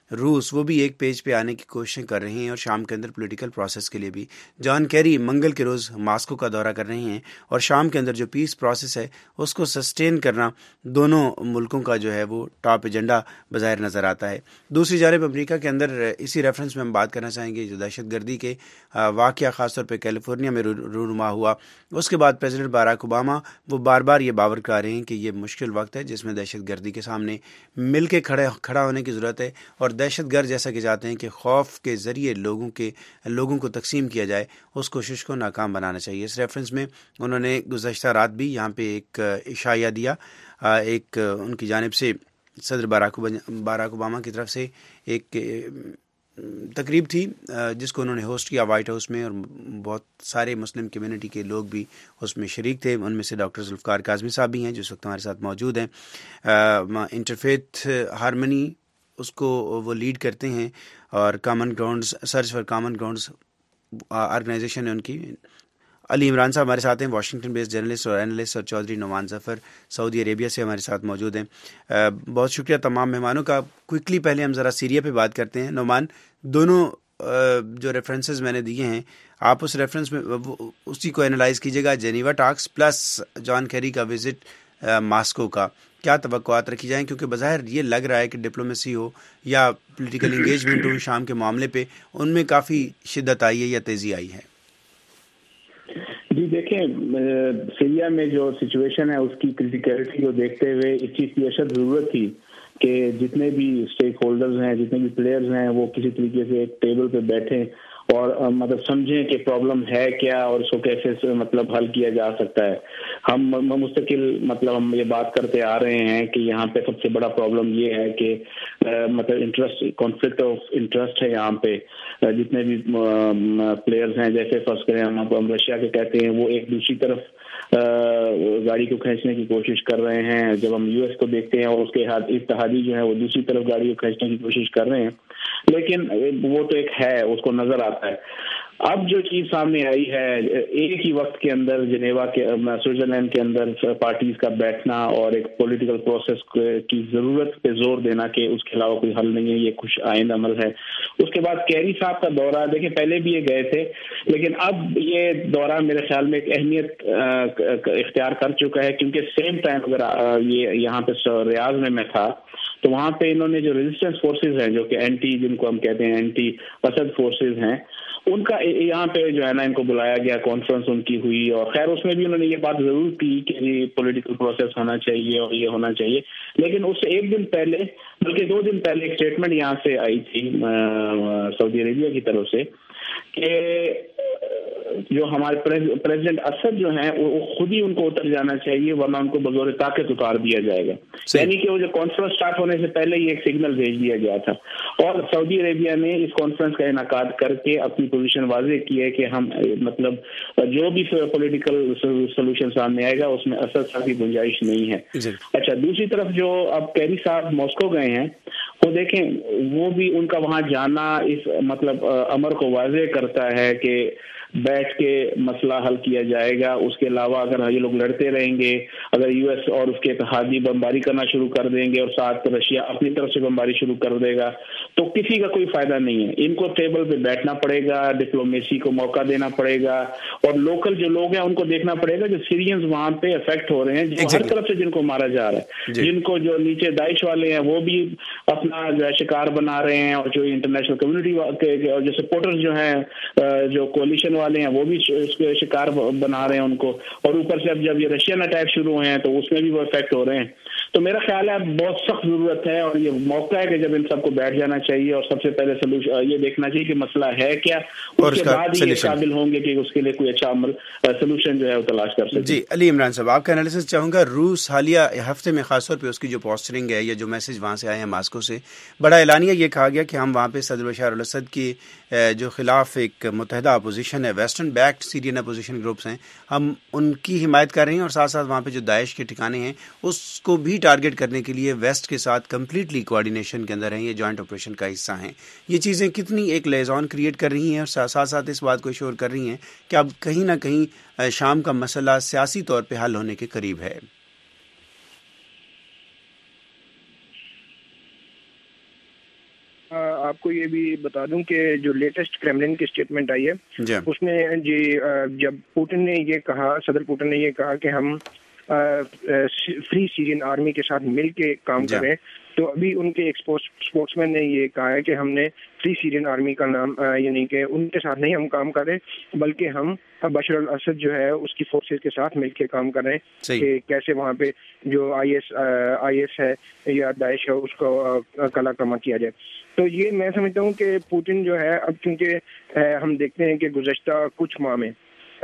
روس وہ بھی ایک پیج پہ آنے کی کوششیں کر رہے ہیں اور شام کے اندر پولیٹیکل پروسیس کے لیے بھی جان کیری منگل کے روز ماسکو کا دورہ کر رہے ہیں اور شام کے اندر جو پیس پروسیس ہے اس کو سسٹین کرنا دونوں ملکوں کا جو ہے وہ ٹاپ ایجنڈا بظاہر نظر آتا ہے. دوسری جانب امریکہ کے اندر اسی ریفرنس میں ہم بات کرنا چاہیں گے جو دہشت گردی کے واقعہ خاص طور پہ کیلیفورنیا میں رونما ہوا, اس کے بعد پریزیڈنٹ باراک اوباما وہ بار بار یہ باور کرا رہے ہیں کہ یہ مشکل وقت ہے جس میں دہشت گردی کے سامنے مل کے کھڑے کھڑا ہونے کی ضرورت ہے, اور دہشت گرد جیسا کہ چاہتے ہیں کہ خوف کے ذریعے لوگوں کے لوگوں کو تقسیم کیا جائے, اس کوشش کو ناکام بنانا چاہیے. اس ریفرنس میں انہوں نے گزشتہ رات بھی یہاں پہ ایک اشاعیہ دیا, ایک ان کی جانب سے صدر باراک باراک اوباما کی طرف سے ایک تقریب تھی جس کو انہوں نے ہوسٹ کیا وائٹ ہاؤس میں, اور بہت سارے مسلم کمیونٹی کے لوگ بھی اس میں شریک تھے. ان میں سے ڈاکٹر ذوالفقار کاظمی صاحب بھی ہیں جو اس وقت ہمارے ساتھ موجود ہیں. انٹرفیتھ ہارمنی اس کو وہ لیڈ کرتے ہیں, اور common grounds search for common grounds organisation ہے ان کی. علی عمران صاحب ہمارے ساتھ ہیں, واشنگٹن بیسڈ جرنلسٹ اور اینالسٹ, اور چودھری نعمان ظفر سعودی عربیہ سے ہمارے ساتھ موجود ہیں. بہت شکریہ تمام مہمانوں کا. کوئکلی پہلے ہم ذرا سیریا پہ بات کرتے ہیں. نعمان, دونوں جو ریفرنسز میں نے دیے ہیں آپ اس ریفرنس میں اسی کو انالائز کیجیے گا, Geneva talks plus John Kerry کا وزٹ ماسکو کا, کیا توقعات رکھی جائیں, کیونکہ بظاہر یہ لگ رہا ہے کہ ڈپلومیسی ہو یا پولیٹیکل انگیجمنٹ ہو شام کے معاملے پہ, ان میں کافی شدت آئی ہے یا تیزی آئی ہے. جی دیکھیں, سیریا میں جو سچویشن ہے اس کی کریٹیکلٹی کو دیکھتے ہوئے اس چیز کی اشد ضرورت تھی کہ جتنے بھی اسٹیک ہولڈرز ہیں, جتنے بھی پلیئرز ہیں, وہ کسی طریقے سے ایک ٹیبل پہ بیٹھیں اور مطلب سمجھیں کہ پرابلم ہے کیا اور اس کو کیسے مطلب حل کیا جا سکتا ہے. ہم مستقل مطلب ہم یہ بات کرتے آ رہے ہیں کہ یہاں پہ سب سے بڑا پرابلم یہ ہے کہ مطلب انٹرسٹ کانفلکٹ آف انٹرسٹ ہے یہاں پہ. جتنے بھی پلیئرز ہیں, جیسے فرض کریں ہم رشیا کے کہتے ہیں, وہ ایک دوسری طرف گاڑی کو کھینچنے کی کوشش کر رہے ہیں. جب ہم یو ایس کو دیکھتے ہیں اور اس کے اتحادی جو ہے وہ دوسری طرف گاڑی کو کھینچنے کی کوشش کر رہے ہیں, لیکن وہ تو ایک ہے, اس کو نظر آتا ہے. اب جو چیز سامنے آئی ہے, ایک ہی وقت کے اندر جنیوا کے سوئٹزرلینڈ کے اندر پارٹیز کا بیٹھنا اور ایک پولیٹیکل پروسیس کی ضرورت پہ زور دینا کہ اس کے علاوہ کوئی حل نہیں ہے, یہ خوش آئند عمل ہے. اس کے بعد کیری صاحب کا دورہ, دیکھیں پہلے بھی یہ گئے تھے, لیکن اب یہ دورہ میرے خیال میں ایک اہمیت اختیار کر چکا ہے, کیونکہ سیم ٹائم اگر یہ یہاں پہ ریاض میں میں تھا تو وہاں پہ انہوں نے جو ریزسٹنس فورسز ہیں, جو کہ اینٹی جن کو ہم کہتے ہیں اینٹی اسد فورسز ہیں, ان کا یہاں پہ جو ہے نا ان کو بلایا گیا, کانفرنس ان کی ہوئی, اور خیر اس میں بھی انہوں نے یہ بات ضرور کی کہ یہ پولیٹیکل پروسیس ہونا چاہیے اور یہ ہونا چاہیے. لیکن اس سے ایک دن پہلے, بلکہ دو دن پہلے ایک اسٹیٹمنٹ یہاں سے آئی تھی سعودی عربیہ کی طرف سے کہ جو ہمارے پریزیڈنٹ اسد جو ہیں وہ خود ہی ان کو اتر جانا چاہیے, ورنہ ان کو بزور طاقت اتار دیا جائے گا. یعنی کہ وہ جو کانفرنس سٹارٹ ہونے سے پہلے ہی ایک سگنل بھیج دیا گیا تھا, اور سعودی عربیہ نے اس کانفرنس کا انعقاد کر کے اپنی پوزیشن واضح کی ہے کہ ہم مطلب جو بھی پولیٹیکل سولوشن سامنے آئے گا اس میں اسد صاحب کی گنجائش نہیں ہے. اچھا, دوسری طرف جو اب کیری صاحب ماسکو گئے ہیں, وہ دیکھیں وہ بھی ان کا وہاں جانا اس مطلب امر کو واضح کرتا ہے کہ بیٹھ کے مسئلہ حل کیا جائے گا. اس کے علاوہ اگر یہ لوگ لڑتے رہیں گے, اگر یو ایس اور اس کے اتحادی بمباری کرنا شروع کر دیں گے اور ساتھ رشیا اپنی طرف سے بمباری شروع کر دے گا, تو کسی کا کوئی فائدہ نہیں ہے. ان کو ٹیبل پہ بیٹھنا پڑے گا, ڈپلومیسی کو موقع دینا پڑے گا, اور لوکل جو لوگ ہیں ان کو دیکھنا پڑے گا جو سیرینز وہاں پہ افیکٹ ہو رہے ہیں, جو ہر طرف سے جن کو مارا جا رہا ہے, جن کو جو نیچے داعش والے ہیں وہ بھی اپنا جو ہے شکار بنا رہے ہیں, اور جو انٹرنیشنل کمیونٹی کے جو سپورٹرز جو ہیں, جو کولیشن والے ہیں, وہ بھی اس کے شکار بنا رہے ہیں ان کو, اور اوپر سے اب جب یہ رشین اٹیک شروع ہوئے ہیں تو اس میں بھی وہ افیکٹ ہو رہے ہیں. تو میرا خیال ہے بہت سخت ضرورت ہے, اور یہ موقع ہے کہ جب ان سب کو بیٹھ جانا چاہیے اور سب سے پہلے سلوشن یہ دیکھنا چاہیے کہ مسئلہ ہے کیا, اور اس کے بعد ہی یہ قابل ہوں گے کہ اس کے لیے کوئی اچھا عمل سلوشن جو ہے وہ تلاش کر سکے. جی علی عمران صاحب, آپ کا انالیسس چاہوں گا. روس حالیہ ہفتے میں خاص طور پہ اس کی جو پوسٹرنگ ہے یا جو میسج وہاں سے آئے ہیں ماسکو سے, بڑا اعلانیہ یہ کہا گیا کہ ہم وہاں پہ صدر بشار الاسد کی جو خلاف ایک متحدہ اپوزیشن ہے, western backed Syrian opposition groups ہیں, ہم ان کی حمایت کر رہے ہیں, اور ساتھ ساتھ وہاں پہ جو داعش کے ٹھکانے ہیں اس کو بھی ٹارگٹ کرنے کے لیے ویسٹ کے ساتھ کمپلیٹلی کوآرڈینیشن کے اندر ہیں, یہ جوائنٹ آپریشن کا حصہ ہیں. یہ چیزیں کتنی ایک لیزون کریٹ کر رہی ہیں, اور ساتھ ساتھ اس بات کو شور کر رہی ہیں کہ اب کہیں نہ کہیں شام کا مسئلہ سیاسی طور پہ حل ہونے کے قریب ہے. آپ کو یہ بھی بتا دوں کہ جو لیٹسٹ کریملن کی اسٹیٹمنٹ آئی ہے اس میں جی جب پوٹن نے یہ کہا صدر پوٹن نے یہ کہا کہ ہم فری سیرین آرمی کے ساتھ مل کے کام کریں, تو ابھی ان کے ایک اسپورٹس مین نے یہ کہا ہے کہ ہم نے فری سیرین آرمی کا نام یعنی کہ ان کے ساتھ نہیں ہم کام کریں بلکہ ہم بشر الاسد جو ہے اس کی فورسز کے ساتھ مل کے کام کر رہے ہیں کہ کیسے وہاں پہ جو آئی ایس آئی ایس ہے یا داعش ہے اس کو کلا کما کیا جائے. تو یہ میں سمجھتا ہوں کہ پوٹن جو ہے اب چونکہ ہم دیکھتے ہیں کہ گزشتہ کچھ ماہ میں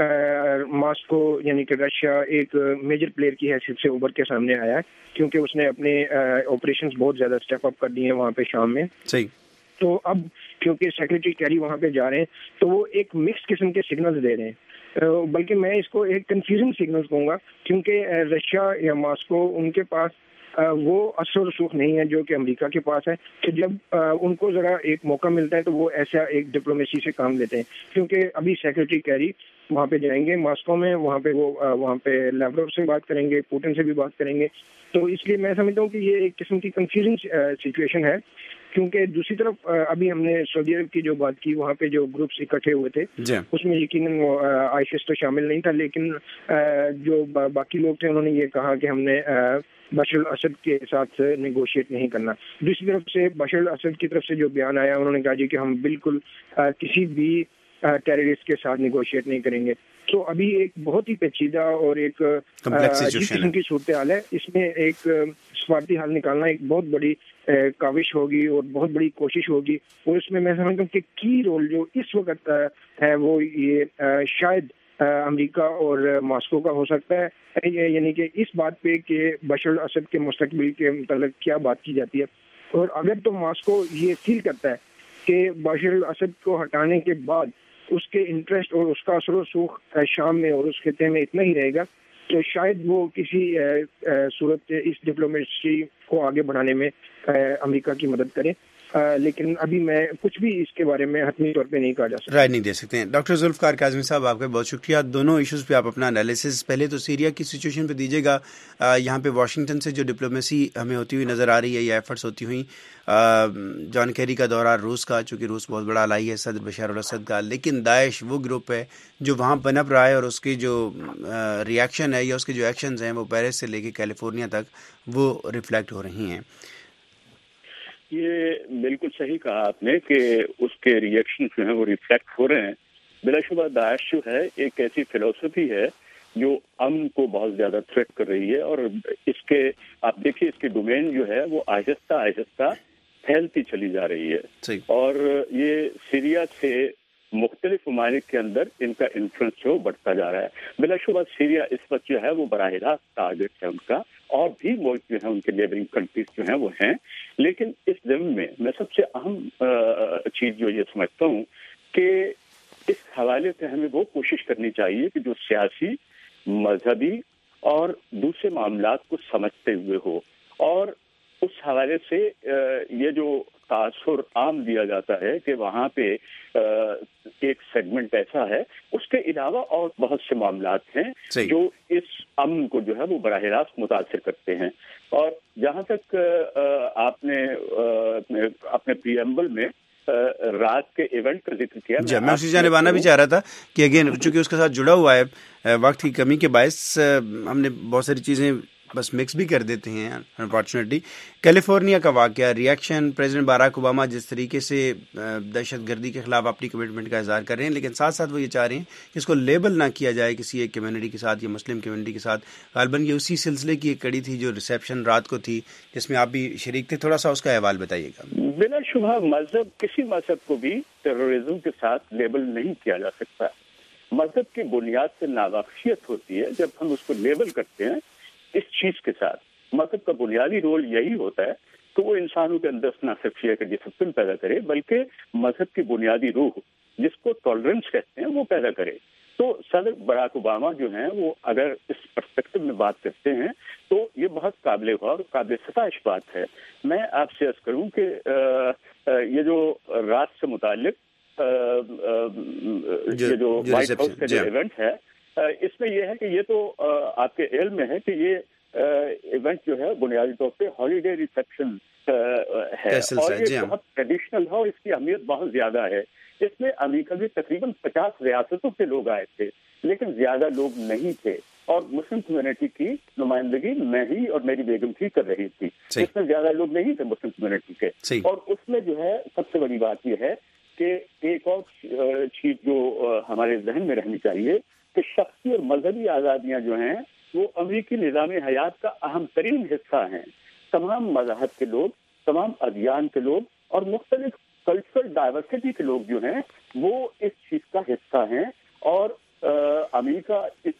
ماسکو یعنی کہ رشیا ایک میجر پلیئر کی حیثیت سے ابھر کے سامنے آیا ہے کیونکہ اس نے اپنے آپریشنز بہت زیادہ اسٹیپ اپ کر دیے ہیں وہاں پہ شام میں. صحیح. تو اب کیونکہ سیکریٹری کیری وہاں پہ جا رہے ہیں تو وہ ایک مکس قسم کے سگنلز دے رہے ہیں, بلکہ میں اس کو ایک کنفیوژنگ سگنلز کہوں گا کیونکہ رشیا یا ماسکو ان کے پاس وہ اثر و رسوخ نہیں ہے جو کہ امریکہ کے پاس ہے کہ جب ان کو ذرا ایک موقع ملتا ہے تو وہ ایسا ایک ڈپلومیسی سے کام لیتے ہیں. کیونکہ ابھی سیکریٹری کیری وہاں پہ جائیں گے ماسکو میں, وہاں پہ وہ وہاں پہ لیوروف سے بات کریں گے, پوٹن سے بھی بات کریں گے. تو اس لیے میں سمجھتا ہوں کہ یہ ایک قسم کی کنفیوژنگ سچویشن ہے کیونکہ دوسری طرف ابھی ہم نے سعودی عرب کی جو بات کی وہاں پہ جو گروپس اکٹھے ہوئے تھے اس میں یقیناً وہ آئیسس تو شامل نہیں تھا, لیکن جو باقی لوگ تھے انہوں نے یہ کہا کہ ہم نے بشر الاسد کے ساتھ نیگوشیٹ نہیں کرنا. دوسری طرف سے بشر الاسد کی طرف سے جو بیان آیا انہوں نے کہا جی کہ ہم بالکل کسی بھی ٹیررسٹ کے ساتھ نیگوشیٹ نہیں کریں گے. تو ابھی ایک بہت ہی پیچیدہ اور ایک قسم کی صورتحال ہے, اس میں ایک سفارتی حل نکالنا ایک بہت بڑی کاوش ہوگی اور بہت بڑی کوشش ہوگی, اور اس میں میں سمجھتا ہوں کہ کی رول جو اس وقت ہے وہ یہ شاید امریکہ اور ماسکو کا ہو سکتا ہے, یعنی کہ اس بات پہ کہ بشر الاسد کے مستقبل کے متعلق کیا بات کی جاتی ہے. اور اگر تو ماسکو یہ فیل کرتا ہے کہ بشر الاسد کو ہٹانے کے بعد اس کے انٹرسٹ اور اس کا اثر و رسوخ شام میں اور اس خطے میں اتنا ہی رہے گا تو شاید وہ کسی صورت اس ڈپلومیسی کو آگے بڑھانے میں امریکہ کی مدد کرے, لیکن ابھی میں کچھ بھی اس کے بارے میں حتمی طور پہ نہیں کہا جا سکتا, رائے نہیں دے سکتے ہیں. ڈاکٹر ذوالفقار کاظمی صاحب آپ کا بہت شکریہ. دونوں ایشوز پہ آپ اپنا انالیسز پہلے تو سیریا کی سچویشن پہ دیجیے گا. یہاں پہ واشنگٹن سے جو ڈپلومیسی ہمیں ہوتی ہوئی نظر آ رہی ہے یا ایفرٹس ہوتی ہوئی, جان کیری کا دورہ روس کا, چونکہ روس بہت بڑا الائی ہے صدر بشار الاسد کا, لیکن داعش وہ گروپ ہے جو وہاں پنپ رہا ہے اور اس کی جو ریئیکشن ہے یا اس کے جو ایکشنز ہیں وہ پیرس سے لے کے کیلیفورنیا تک وہ ریفلیکٹ ہو رہی ہیں. یہ بالکل صحیح کہا آپ نے کہ اس کے ریئیکشن جو ہیں وہ ریفلیکٹ ہو رہے ہیں. بلا شبہ داعش جو ہے ایک ایسی فلسفی ہے جو امن کو بہت زیادہ تھریٹ کر رہی ہے, اور اس کے آپ دیکھیے اس کی ڈومین جو ہے وہ آہستہ آہستہ پھیلتی چلی جا رہی ہے, اور یہ سیریا سے مختلف ممالک کے اندر ان کا انفلوئنس جو بڑھتا جا رہا ہے. بلا شبہ سیریا اس وقت جو ہے وہ براہ راست ٹارگیٹ ہے ان کا, اور بھی ملک جو ہیں ان کے نیبرنگ کنٹریز جو ہیں وہ ہیں, لیکن اس ضمن میں میں سب سے اہم چیز جو یہ سمجھتا ہوں کہ اس حوالے سے ہمیں وہ کوشش کرنی چاہیے کہ جو سیاسی, مذہبی اور دوسرے معاملات کو سمجھتے ہوئے ہو, اور اس حوالے سے یہ جو تاثر عام دیا جاتا ہے کہ وہاں پہ ایک سیگمنٹ ایسا ہے, اس کے علاوہ اور بہت سے معاملات ہیں جو اس امن کو جو ہے وہ براہ راست متاثر کرتے ہیں. اور جہاں تک آپ نے اپنے پریمبل میں رات کے ایونٹ کا ذکر کیا, جی میں اسی جانب آنا بھی چاہ رہا تھا کہ اگین چونکہ اس کے ساتھ جڑا ہوا ہے وقت کی کمی کے باعث ہم نے بہت ساری چیزیں بس مکس بھی کر دیتے ہیں انفارچونیٹلی. کیلیفورنیا کا واقعہ, ریئیکشن, پریزیڈنٹ باراک اوباما جس طریقے سے دہشت گردی کے خلاف اپنی کمٹمنٹ کا اظہار کر رہے ہیں, لیکن ساتھ ساتھ وہ یہ چاہ رہے ہیں کہ اس کو لیبل نہ کیا جائے کسی ایک کمیونٹی کے ساتھ یا مسلم کمیونٹی کے ساتھ. غالباً یہ اسی سلسلے کی ایک کڑی تھی جو ریسیپشن رات کو تھی جس میں آپ بھی شریک تھے, تھوڑا سا اس کا احوال بتائیے گا. بلا شبہ مذہب, کسی مذہب کو بھی ٹیررزم کے ساتھ لیبل نہیں کیا جا سکتا. مذہب کی بنیاد سے ناواقفیت ہوتی ہے جب ہم اس کو لیبل کرتے ہیں اس چیز کے ساتھ. مذہب کا بنیادی رول یہی ہوتا ہے کہ وہ انسانوں کے اندر نہ صرف یہ کہ ڈسپلن پیدا کرے بلکہ مذہب کی بنیادی روح جس کو ٹالرنس کہتے ہیں وہ پیدا کرے. تو صدر باراک اوباما جو ہیں وہ اگر اس پرسپیکٹو میں بات کرتے ہیں تو یہ بہت قابل غور اور قابل ستائش بات ہے. میں آپ سے عرض کروں کہ یہ جو رات سے متعلق یہ جو وائٹ ہاؤس کا جو ایونٹ ہے اس میں یہ ہے کہ یہ تو آپ کے علم میں ہے کہ یہ ایونٹ جو ہے بنیادی طور پہ ہالیڈے ریسیپشن ہے اور یہ بہت ٹریڈیشنل ہے اور اس کی اہمیت بہت زیادہ ہے. اس میں امریکہ میں تقریباً پچاس ریاستوں سے لوگ آئے تھے لیکن زیادہ لوگ نہیں تھے اور مسلم کمیونٹی کی نمائندگی میں ہی اور میری بیگم تھی کر رہی تھی. اس میں زیادہ لوگ نہیں تھے مسلم کمیونٹی کے. اور اس میں جو ہے سب سے بڑی بات یہ ہے کہ ایک اور چیز جو ہمارے ذہن میں رہنی چاہیے کہ شخصی اور مذہبی آزادیاں جو ہیں وہ امریکی نظام حیات کا اہم ترین حصہ ہیں. تمام مذاہب کے لوگ، تمام ادیان کے لوگ اور مختلف کلچرل ڈائیورسٹی کے لوگ جو ہیں وہ اس چیز کا حصہ ہیں اور امریکہ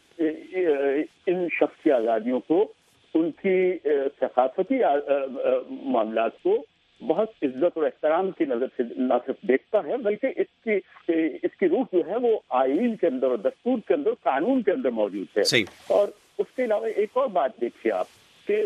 ان شخصی آزادیوں کو، ان کی ثقافتی معاملات کو بہت عزت اور احترام کی نظر سے نہ صرف دیکھتا ہے بلکہ اس کی اس کی روح جو ہے وہ آئین کے اندر اور دستور کے اندر، قانون کے اندر موجود ہے. اور اس کے علاوہ ایک اور بات دیکھیے آپ کہ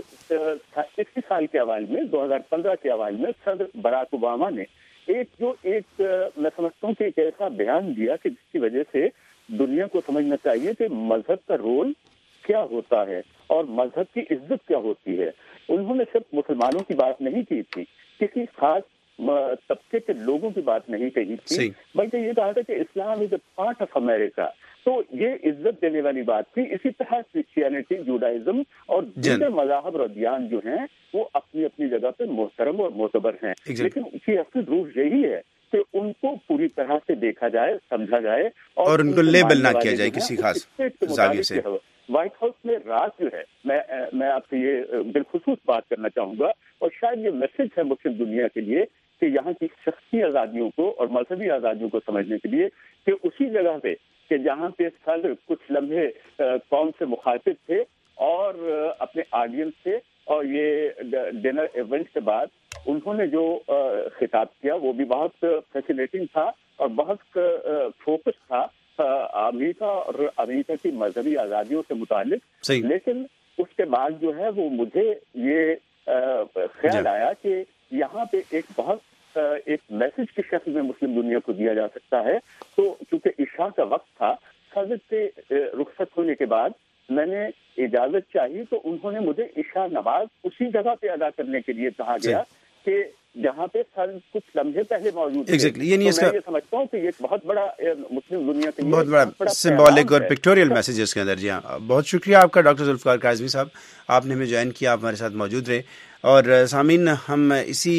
اسی سال کے اوائل میں، دو ہزار پندرہ کے اوائل میں صدر براک اوباما نے ایک جو ایک میں سمجھتا ہوں کہ ایک ایسا بیان دیا کہ جس کی وجہ سے دنیا کو سمجھنا چاہیے کہ مذہب کا رول کیا ہوتا ہے اور مذہب کی عزت کیا ہوتی ہے. انہوں نے صرف مسلمانوں کی بات نہیں کی تھی، کسی خاص طبقے کے لوگوں کی بات نہیں کہی تھی، بلکہ یہ کہا تھا کہ اسلام از اے پارٹ آف امریکہ. تو یہ عزت دینے والی بات تھی. اسی طرح کرسچینٹی، جوڈائزم اور دوسرے مذاہب اور ادیان جو ہیں وہ اپنی اپنی جگہ پہ محترم اور معتبر ہیں، لیکن اس کی اصل روح یہی ہے کہ ان کو پوری طرح سے دیکھا جائے، سمجھا جائے اور ان کو لیبل نہ کیا جائے کسی خاص زاویے سے. وائٹ ہاؤس میں رات جو ہے، میں میں آپ سے یہ بالخصوص بات کرنا چاہوں گا اور شاید یہ میسج ہے مسلم دنیا کے لیے کہ یہاں کی شخصی آزادیوں کو اور مذہبی آزادیوں کو سمجھنے کے لیے کہ اسی جگہ پہ کہ جہاں پہ صدر کچھ لمحے قوم سے مخاطب تھے اور اپنے آڈینس سے، اور یہ ڈنر ایونٹ کے بعد انہوں نے جو خطاب کیا وہ بھی بہت فیسینیٹنگ تھا اور بہت فوکس تھا امریکہ اور امریکہ کی مذہبی آزادیوں سے متعلق. لیکن اس کے بعد جو ہے وہ مجھے یہ خیال آیا کہ یہاں پہ ایک بہت ایک میسج کی شکل میں مسلم دنیا کو دیا جا سکتا ہے. تو چونکہ عشاء کا وقت تھا، صدر سے رخصت ہونے کے بعد میں نے اجازت چاہی تو انہوں نے مجھے عشاء نماز اسی جگہ پہ ادا کرنے کے لیے کہا گیا کہ جہاں پہ سر کچھ لمحے پہلے موجود تھے. exactly. یہ میں یہ سمجھتا ہوں کہ یہ بہت بڑا مسلم دنیا کے لیے بہت بڑا سمبولک اور پکٹوریل میسج ہے اس کے اندر. جی ہاں، بہت شکریہ آپ کا ڈاکٹر ذوالفقار کاظمی صاحب، آپ نے ہمیں جوائن کیا، آپ ہمارے ساتھ موجود رہے. اور سامعین، ہم اسی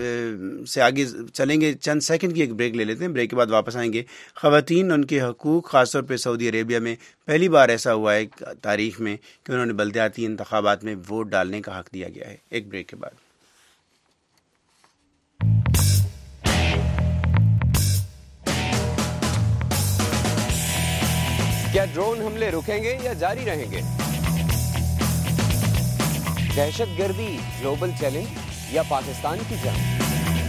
سے آگے چلیں گے، چند سیکنڈ کی ایک بریک لے لیتے ہیں، بریک کے بعد واپس آئیں گے. خواتین، ان کے حقوق، خاص طور پہ سعودی عربیہ میں پہلی بار ایسا ہوا ہے تاریخ میں کہ انہوں نے بلدیاتی انتخابات میں ووٹ ڈالنے کا حق دیا گیا ہے. ایک بریک کے بعد. کیا ڈرون حملے رکیں گے یا جاری رہیں گے؟ دہشت گردی گلوبل چیلنج یا پاکستان کی جنگ؟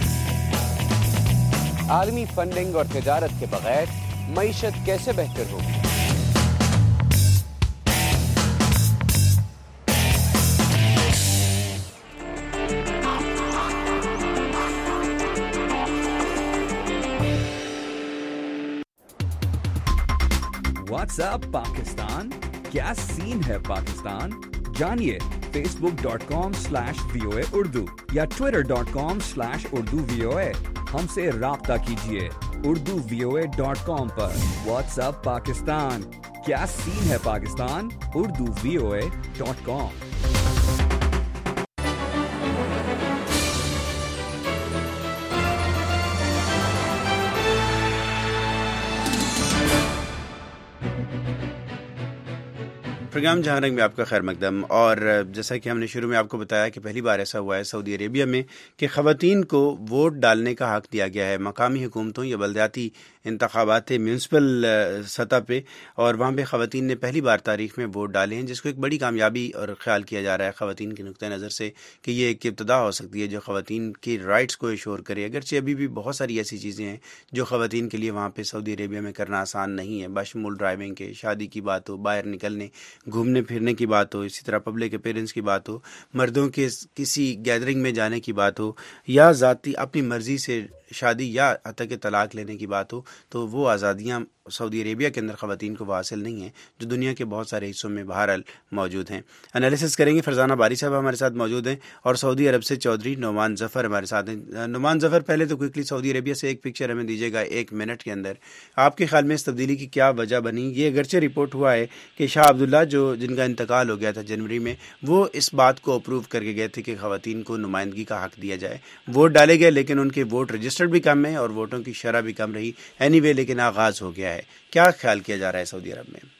عالمی فنڈنگ اور تجارت کے بغیر معیشت کیسے بہتر ہوگی؟ واٹس ایپ پاکستان، کیا سین ہے پاکستان؟ جانیے face book dot com slash V O A Urdu یا Twitter dot com slash Urdu V O A. ہم سے رابطہ کیجیے Urdu V O A dot com پر. واٹس ایپ پاکستان، کیا سین ہے Pakistan? Urdu V O A dot com. Programme جہاں رنگ میں آپ کا خیر مقدم. اور جیسا کہ ہم نے شروع میں آپ کو بتایا کہ پہلی بار ایسا ہوا ہے سعودی عربیہ میں کہ خواتین کو ووٹ ڈالنے کا حق دیا گیا ہے. مقامی حکومتوں یا بلدیاتی انتخابات میونسپل سطح پہ، اور وہاں پہ خواتین نے پہلی بار تاریخ میں ووٹ ڈالے ہیں، جس کو ایک بڑی کامیابی اور خیال کیا جا رہا ہے خواتین کے نقطۂ نظر سے کہ یہ ایک ابتدا ہو سکتی ہے جو خواتین کی رائٹس کو ایشور کرے. اگرچہ ابھی بھی بہت ساری ایسی چیزیں ہیں جو خواتین کے لیے وہاں پہ سعودی عربیہ میں کرنا آسان نہیں ہے، بشمول ڈرائیونگ کے، شادی کی بات ہو، باہر نکلنے گھومنے پھرنے کی بات ہو، اسی طرح پبلک اپیرنس کی بات ہو، مردوں کے کسی گیدرنگ میں جانے کی بات ہو، یا ذاتی اپنی مرضی سے شادی یا حتیٰ کہ طلاق لینے کی بات ہو تو وہ آزادیاں سعودی عربیہ کے اندر خواتین کو حاصل نہیں ہیں جو دنیا کے بہت سارے حصوں میں بہرحال موجود ہیں. انالیسس کریں گے فرزانہ باری صاحب ہمارے ساتھ موجود ہیں اور سعودی عرب سے چودھری نعمان ظفر ہمارے ساتھ ہیں. نعمان ظفر, پہلے تو کوئکلی سعودی عربیہ سے ایک پکچر ہمیں دیجیے گا ایک منٹ کے اندر. آپ کے خیال میں اس تبدیلی کی کیا وجہ بنی؟ یہ اگرچہ رپورٹ ہوا ہے کہ شاہ عبداللہ جو جن کا انتقال ہو گیا تھا جنوری میں, وہ اس بات کو اپروو کر کے گئے تھے کہ خواتین کو نمائندگی کا حق دیا جائے. ووٹ ڈالے گئے لیکن ان کے ووٹ رجسٹرڈ بھی کم ہیں اور ووٹوں کی شرح بھی کم رہی. اینی وے لیکن آغاز ہو گیا ہے. کیا خیال کیا جا رہا ہے سعودی عرب میں؟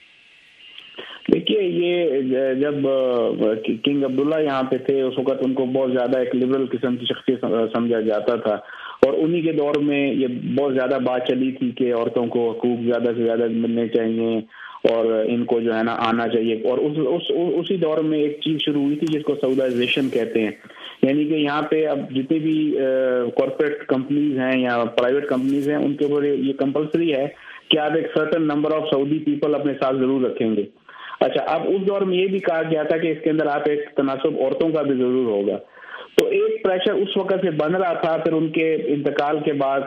دیکھیے, یہ جب کنگ عبداللہ یہاں پہ تھے اس وقت ان کو بہت زیادہ ایک لبرل قسم کی شخصیت سمجھا جاتا تھا, اور انہی کے دور میں یہ بہت زیادہ بات چلی تھی کہ عورتوں کو حقوق زیادہ سے زیادہ ملنے چاہیے اور ان کو جو ہے نا آنا چاہیے. اور اس, اس اسی دور میں ایک چیز شروع ہوئی تھی جس کو سعودائزیشن کہتے ہیں, یعنی کہ یہاں پہ اب جتنی بھی کارپوریٹ کمپنیز ہیں یا پرائیویٹ کمپنیز ہیں ان کے اوپر یہ کمپلسری ہے کہ آپ ایک certain number of Saudi people اپنے ساتھ ضرور رکھیں گے. اچھا, اب اس دور میں یہ بھی کہا گیا تھا کہ اس کے اندر آپ ایک تناسب عورتوں کا بھی ضرور ہوگا. تو ایک پریشر اس وقت سے بن رہا تھا. پھر ان کے انتقال کے بعد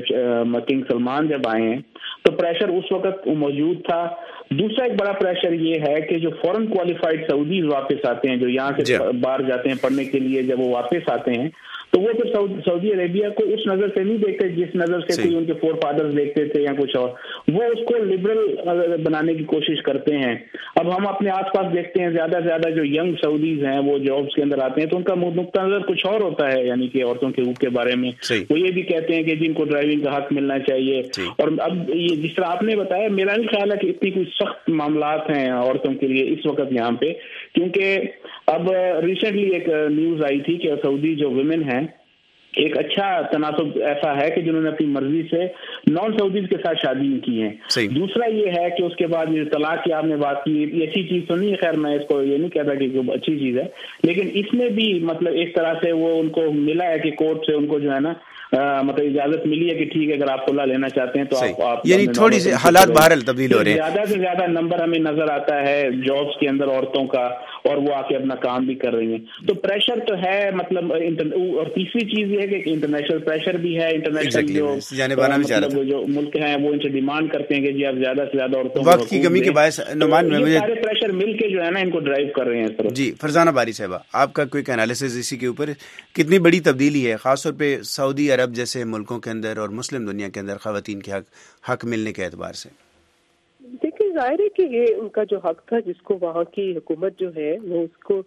کنگ سلمان جب آئے ہیں تو پریشر اس وقت موجود تھا. دوسرا ایک بڑا پریشر یہ ہے کہ جو فورن کوالیفائڈ سعودیز واپس آتے ہیں, جو یہاں سے باہر جاتے ہیں پڑھنے کے لیے, جب وہ واپس آتے ہیں تو وہ پھر سعودی عربیہ کو اس نظر سے نہیں دیکھتے جس نظر سے کوئی ان کے فور فادرز دیکھتے تھے یا کچھ اور. وہ اس کو لبرل بنانے کی کوشش کرتے ہیں. اب ہم اپنے آس پاس دیکھتے ہیں زیادہ سے زیادہ جو ینگ سعودیز ہیں وہ جابس کے اندر آتے ہیں تو ان کا نقطہ نظر کچھ اور ہوتا ہے, یعنی کہ عورتوں کے حقوق کے بارے میں. وہ یہ بھی کہتے ہیں کہ جن کو ڈرائیونگ کا حق ملنا چاہیے. اور اب یہ جس طرح آپ نے بتایا, میرا نہیں خیال ہے کہ اتنی کوئی سخت معاملات ہیں عورتوں کے لیے اس وقت یہاں پہ, کیونکہ اب ریسنٹلی ایک نیوز آئی تھی کہ سعودی جو ویمن ہیں ایک اچھا تناسب ایسا ہے کہ جنہوں نے اپنی مرضی سے نان سعودیز کے ساتھ شادی کی ہیں. دوسرا یہ ہے کہ اس کے بعد یہ طلاق کی آپ نے بات کی, ایسی چیز تو نہیں ہے, خیر میں اس کو یہ نہیں کہتا کہ اچھی چیز ہے, لیکن اس میں بھی مطلب ایک طرح سے وہ ان کو ملا ہے کہ کورٹ سے ان کو جو ہے نا مطلب اجازت ملی ہے کہ ٹھیک ہے اگر آپ کھلا لینا چاہتے ہیں تو آپ, آپ یعنی تھوڑی سی حالات بہرحال تبدیل ہو رہے ہیں. زیادہ سے زیادہ نمبر ہمیں نظر آتا ہے جابس کے اندر عورتوں کا, اور وہ آ کے اپنا کام بھی کر رہی ہیں. تو پریشر تو ہے مطلب. اور تیسری چیز یہ ہے کہ انٹرنیشنل پریشر بھی ہے. انٹرنیشنل جو مطلب جو ملک ہیں وہ ان سے ڈیمانڈ کرتے ہیں کہ جی آپ زیادہ سے زیادہ عورتوں کو وقت کی کمی کے باعث نعمان میں سارے پریشر مل کے جو ہے نا ان کو ڈرائیو کر رہے ہیں. جی فرزانہ باری صاحبہ, آپ کا کوئی انالیسس اسی کے اوپر, کتنی بڑی تبدیلی ہے خاص طور پہ سعودی عرب جیسے ملکوں کے اندر اور مسلم دنیا کے اندر خواتین کے حق حق ملنے کے اعتبار سے؟ دیکھیں, ظاہر ہے کہ یہ ان کا جو حق تھا جس کو وہاں کی حکومت جو ہے وہ اس کو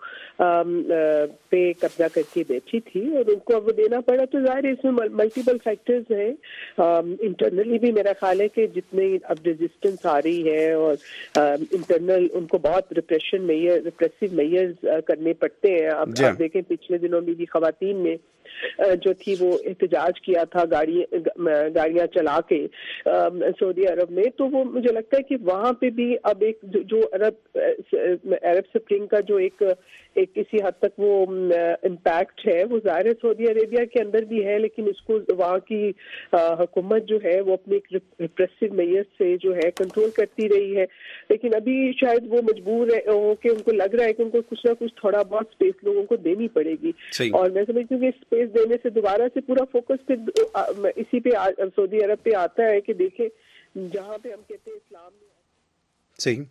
پہ قبضہ کر کے بیٹھی تھی اور ان کو اب دینا پڑا. تو ظاہر ہے اس میں ملٹیپل فیکٹرز ہیں. انٹرنلی بھی میرا خیال ہے کہ جتنے اب ریزسٹنس آ رہی ہے اور انٹرنل ان کو بہت ریپریشن میئر ریپریسو میئرز کرنے پڑتے ہیں. اب آپ دیکھیں پچھلے دنوں میں بھی خواتین نے جو تھی وہ احتجاج کیا تھا گاڑی گاڑیاں چلا کے سعودی عرب میں. تو وہ مجھے لگتا ہے کہ وہاں پہ بھی اب ایک جو عرب عرب سپرنگ کا جو ایک ایک کسی حد تک وہ امپیکٹ ہے وہ ظاہر ہے سعودی عربیہ کے اندر بھی ہے, لیکن اس کو وہاں کی حکومت جو ہے وہ اپنے ریپریسو میئر سے جو ہے کنٹرول کرتی رہی ہے. لیکن ابھی شاید وہ مجبور ہو کہ ان کو لگ رہا ہے کہ ان کو کچھ نہ کچھ تھوڑا بہت اسپیس لوگوں کو دینی پڑے گی. اور میں سمجھتی ہوں کہ اسپیس دینے سے دوبارہ سے پورا فوکس پھر اسی پہ سعودی عرب پہ آتا ہے کہ دیکھیں جہاں پہ ہم کہتے ہیں اسلام میں صحیح.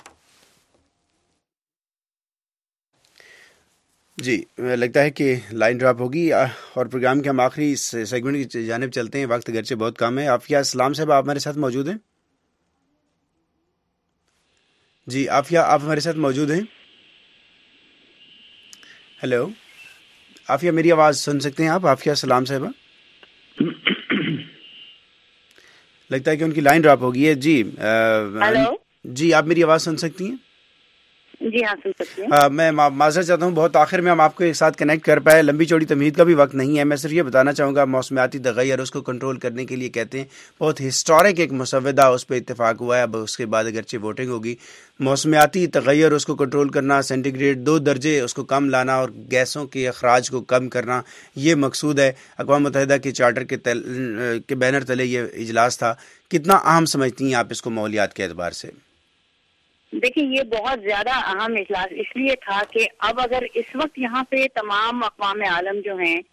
جی لگتا ہے کہ لائن ڈراپ ہوگی اور پروگرام کے ہم آخری اس سیگمنٹ کی جانب چلتے ہیں. وقت اگرچہ بہت کم ہے. عافیہ اسلام صاحب آپ ہمارے ساتھ موجود ہیں؟ جی عافیہ آپ ہمارے ساتھ موجود ہیں؟ ہیلو عافیہ, میری آواز سن سکتے ہیں آپ؟ عافیہ اسلام صاحبہ, لگتا ہے کہ ان کی لائن ڈراپ ہوگی ہے. جی ہیلو, جی آپ میری آواز سن سکتی ہیں؟ جی ہاں سن سکتی ہیں. میں معذرت چاہتا ہوں, بہت آخر میں ہم آپ کے ساتھ کنیکٹ کر پائے. لمبی چوڑی تمہید کا بھی وقت نہیں ہے. میں صرف یہ بتانا چاہوں گا موسمیاتی تغیر اس کو کنٹرول کرنے کے لیے کہتے ہیں بہت ہسٹورک ایک مسودہ اس پہ اتفاق ہوا ہے. اب اس کے بعد اگرچہ ووٹنگ ہوگی. موسمیاتی تغیر اس کو کنٹرول کرنا, سینٹی گریڈ دو درجے اس کو کم لانا اور گیسوں کے اخراج کو کم کرنا, یہ مقصود ہے. اقوام متحدہ کے چارٹر کے تل کے بینر تلے یہ اجلاس تھا. کتنا اہم سمجھتی ہیں آپ اس کو ماحولیات کے اعتبار سے؟ دیکھیں یہ بہت زیادہ اہم اجلاس اس لیے تھا کہ اب اگر اس وقت یہاں پہ تمام اقوام عالم جو ہیں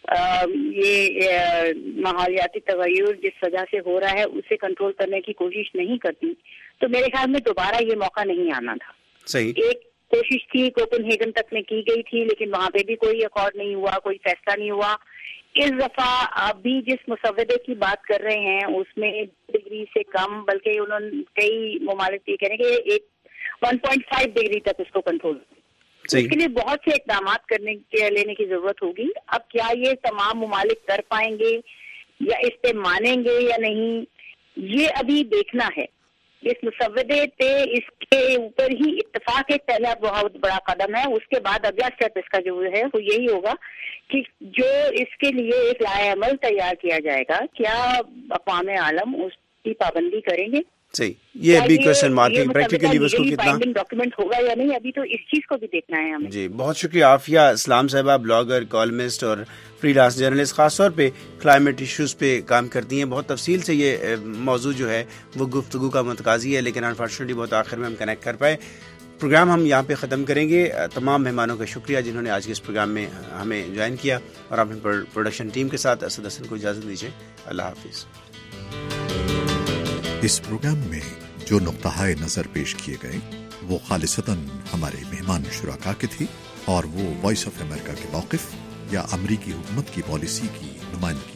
یہ ماحولیاتی تغیر جس وجہ سے ہو رہا ہے اسے کنٹرول کرنے کی کوشش نہیں کرتی تو میرے خیال میں دوبارہ یہ موقع نہیں آنا تھا. صحیح. ایک کوشش تھی کوپن ہیگن تک میں کی گئی تھی لیکن وہاں پہ بھی کوئی ایکارڈ نہیں ہوا, کوئی فیصلہ نہیں ہوا. اس دفعہ ابھی جس مسودے کی بات کر رہے ہیں اس میں ڈگری سے کم بلکہ انہوں نے کئی ممالک یہ کہہ رہے ہیں کہ ایک ون پوائنٹ فائیو ڈگری تک اس کو کنٹرول. اس کے لیے بہت سے اقدامات کرنے کے لینے کی ضرورت ہوگی. اب کیا یہ تمام ممالک کر پائیں گے یا اس پہ مانیں گے یا نہیں یہ ابھی دیکھنا ہے. اس مسودے پہ اس کے اوپر ہی اتفاق ایک پہلا بہت بڑا قدم ہے. اس کے بعد اگلا اسٹیپ اس کا جو ہے وہ یہی ہوگا کہ جو اس کے لیے ایک لائحہ عمل تیار کیا جائے گا کیا اقوام عالم اس کی پابندی کریں گے. صحیح. یہ بھی کوشچن مارک ہے پریکٹیکلی اس کو کتنا ڈاکومنٹ ہوگا یا نہیں ابھی تو اس چیز کو بھی دیکھنا ہے ہمیں. جی بہت شکریہ عافیہ اسلام صاحبہ, بلاگر, کالمسٹ اور فری لانس جرنلسٹ, خاص طور پہ کلائمیٹ ایشوز پہ کام کرتی ہیں. بہت تفصیل سے یہ موضوع جو ہے وہ گفتگو کا متقاضی ہے لیکن انفارچونیٹلی بہت آخر میں ہم کنیکٹ کر پائے. پروگرام ہم یہاں پہ ختم کریں گے. تمام مہمانوں کا شکریہ جنہوں نے آج کے اس پروگرام میں ہمیں جوائن کیا اور اپنی پروڈکشن ٹیم کے ساتھ اسد حسن کو اجازت دیجیے. اللہ حافظ. اس پروگرام میں جو نقطۂ نظر پیش کیے گئے وہ خالصتاً ہمارے مہمان شرکا کے تھے اور وہ وائس آف امریکہ کے موقف یا امریکی حکومت کی پالیسی کی نمائندگی